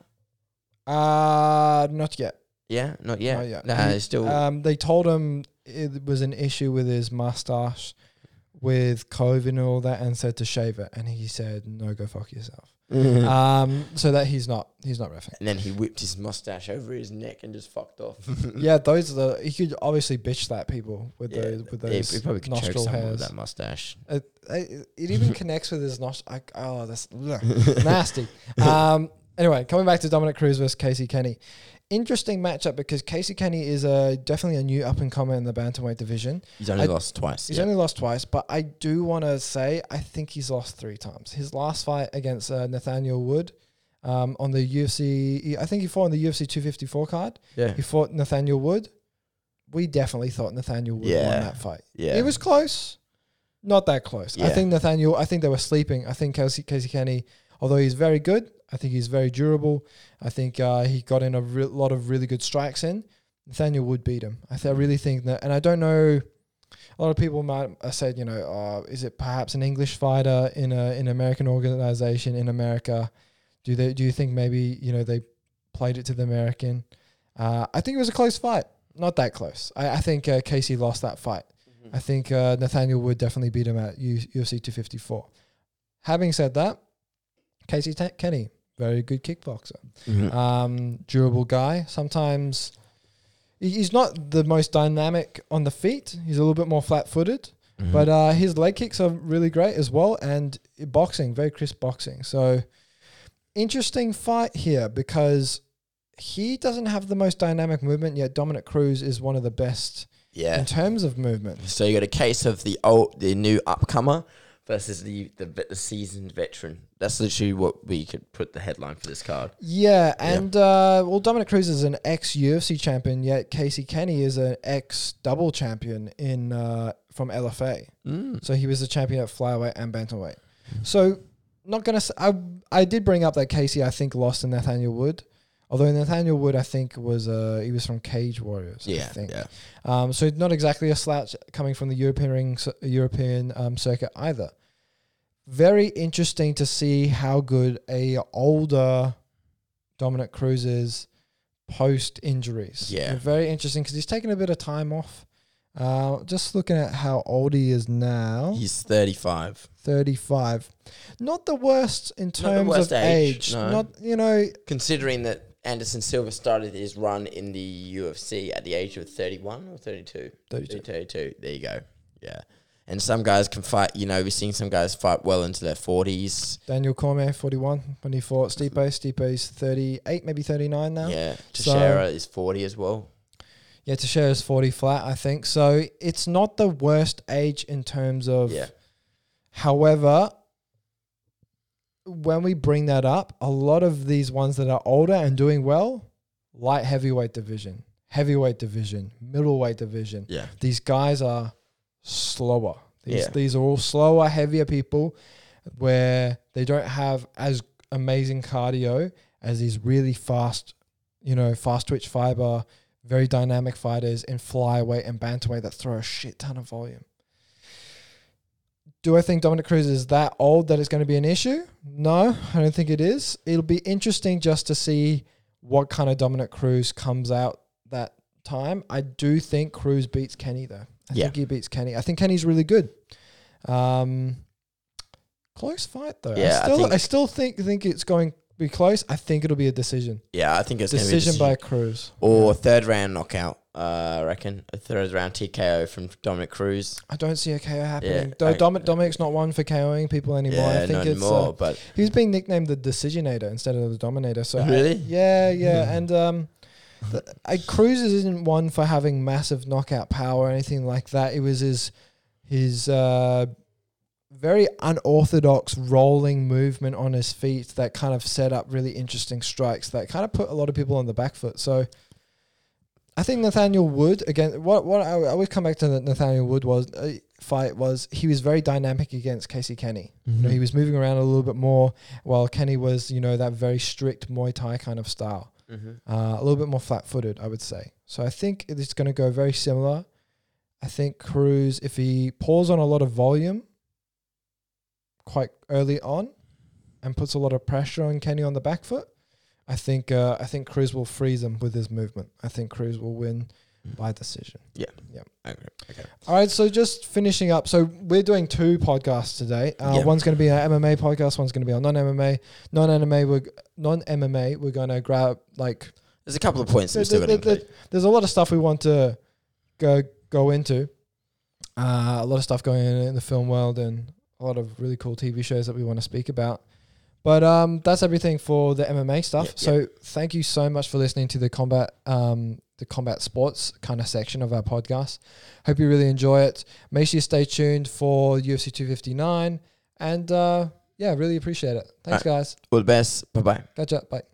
Not yet. Yeah, not yet. Not yet. Nah, he's still. They told him it was an issue with his mustache with COVID and all that and said to shave it, and he said, "No, go fuck yourself." So that he's not reffing. And then he whipped his mustache over his neck and just fucked off. Yeah, those are he could obviously bitch slap people with those he probably could choke nostril someone hairs. with that mustache. It even connects with his nostril. That's nasty. Anyway, coming back to Dominic Cruz versus Casey Kenny. Interesting matchup because Casey Kenny is definitely a new up-and-comer in the bantamweight division. He's only lost twice. He's only lost twice, but I do want to say I think he's lost 3 times. His last fight against Nathaniel Wood on the UFC, I think he fought on the UFC 254 card. Yeah. He fought Nathaniel Wood. We definitely thought Nathaniel Wood won that fight. Yeah. It was close. Not that close. Yeah. I think they were sleeping. I think Casey Kenny, although he's very good, I think he's very durable. I think he got in a lot of really good strikes in. Nathaniel Wood beat him. I really think that, and I don't know, a lot of people might have said, is it perhaps an English fighter in an American organization in America? Do you think maybe, they played it to the American? I think it was a close fight. Not that close. I think Casey lost that fight. I think Nathaniel Wood definitely beat him at UFC 254. Having said that, Casey Kenny, very good kickboxer. Durable guy. Sometimes he's not the most dynamic on the feet. He's a little bit more flat-footed. But his leg kicks are really great as well. And boxing, very crisp boxing. So interesting fight here because he doesn't have the most dynamic movement, yet Dominic Cruz is one of the best in terms of movement. So you got a case of the new upcomer versus the seasoned veteran. That's literally what we could put the headline for this card. Yeah, and Dominic Cruz is an ex-UFC champion, yet Casey Kenny is an ex-double champion from LFA. So he was a champion at flyweight and bantamweight. So not gonna say, I did bring up that Casey I think lost to Nathaniel Wood. Although Nathaniel Wood, I think, was he was from Cage Warriors. I think. So not exactly a slouch coming from the European circuit either. Very interesting to see how good a older Dominic Cruz is post injuries. Yeah, very interesting because he's taken a bit of time off. Just looking at how old he is now. He's 35. 35. Not the worst in terms of age. No. Not, considering that Anderson Silva started his run in the UFC at the age of 31 or 32? 32. There you go. Yeah. And some guys can fight, we've seen some guys fight well into their 40s. Daniel Cormier, 41, when he fought Stipe. Stipe's 38, maybe 39 now. Yeah. Teixeira is 40 as well. Yeah, Teixeira's 40 flat, I think. So it's not the worst age in terms of... Yeah. However, when we bring that up, a lot of these ones that are older and doing well, light heavyweight division, middleweight division. Yeah. These guys are slower. These are all slower, heavier people where they don't have as amazing cardio as these really fast, fast twitch fiber, very dynamic fighters in flyweight and bantamweight that throw a shit ton of volume. Do I think Dominic Cruz is that old that it's going to be an issue? No, I don't think it is. It'll be interesting just to see what kind of Dominic Cruz comes out that time. I do think Cruz beats Kenny, though. I think he beats Kenny. I think Kenny's really good. Close fight, though. Yeah, I still think it's going to be close. I think it'll be a decision. Yeah, I think it's going to be a decision by Cruz. Or third round knockout. I reckon a third round TKO from Dominic Cruz. I don't see a KO happening. Though Dominic's not one for KOing people anymore. Yeah, I think not it's anymore, but he's being nicknamed the Decisionator instead of the Dominator. So really, and Cruz isn't one for having massive knockout power or anything like that. It was his very unorthodox rolling movement on his feet that kind of set up really interesting strikes that kind of put a lot of people on the back foot. So I think Nathaniel Wood, again, what I always come back to the Nathaniel Wood fight was he was very dynamic against Casey Kenny. He was moving around a little bit more while Kenny was, that very strict Muay Thai kind of style. A little bit more flat-footed, I would say. So I think it's going to go very similar. I think Cruz, if he pulls on a lot of volume quite early on and puts a lot of pressure on Kenny on the back foot, I think Cruz will freeze him with his movement. I think Cruz will win by decision. Yeah. Yep. Okay. All right, so just finishing up. So we're doing 2 podcasts today. Yeah. One's going to be an MMA podcast. One's going to be on non-MMA. Non-MMA, we're going to grab like... There's a couple of points that we still got to include. There's a lot of stuff we want to go into. A lot of stuff going on in the film world and a lot of really cool TV shows that we want to speak about. But that's everything for the MMA stuff. So thank you so much for listening to the combat sports kind of section of our podcast. Hope you really enjoy it. Make sure you stay tuned for UFC 259. And really appreciate it. Thanks, guys. All the best. Bye-bye. Catch up. Bye.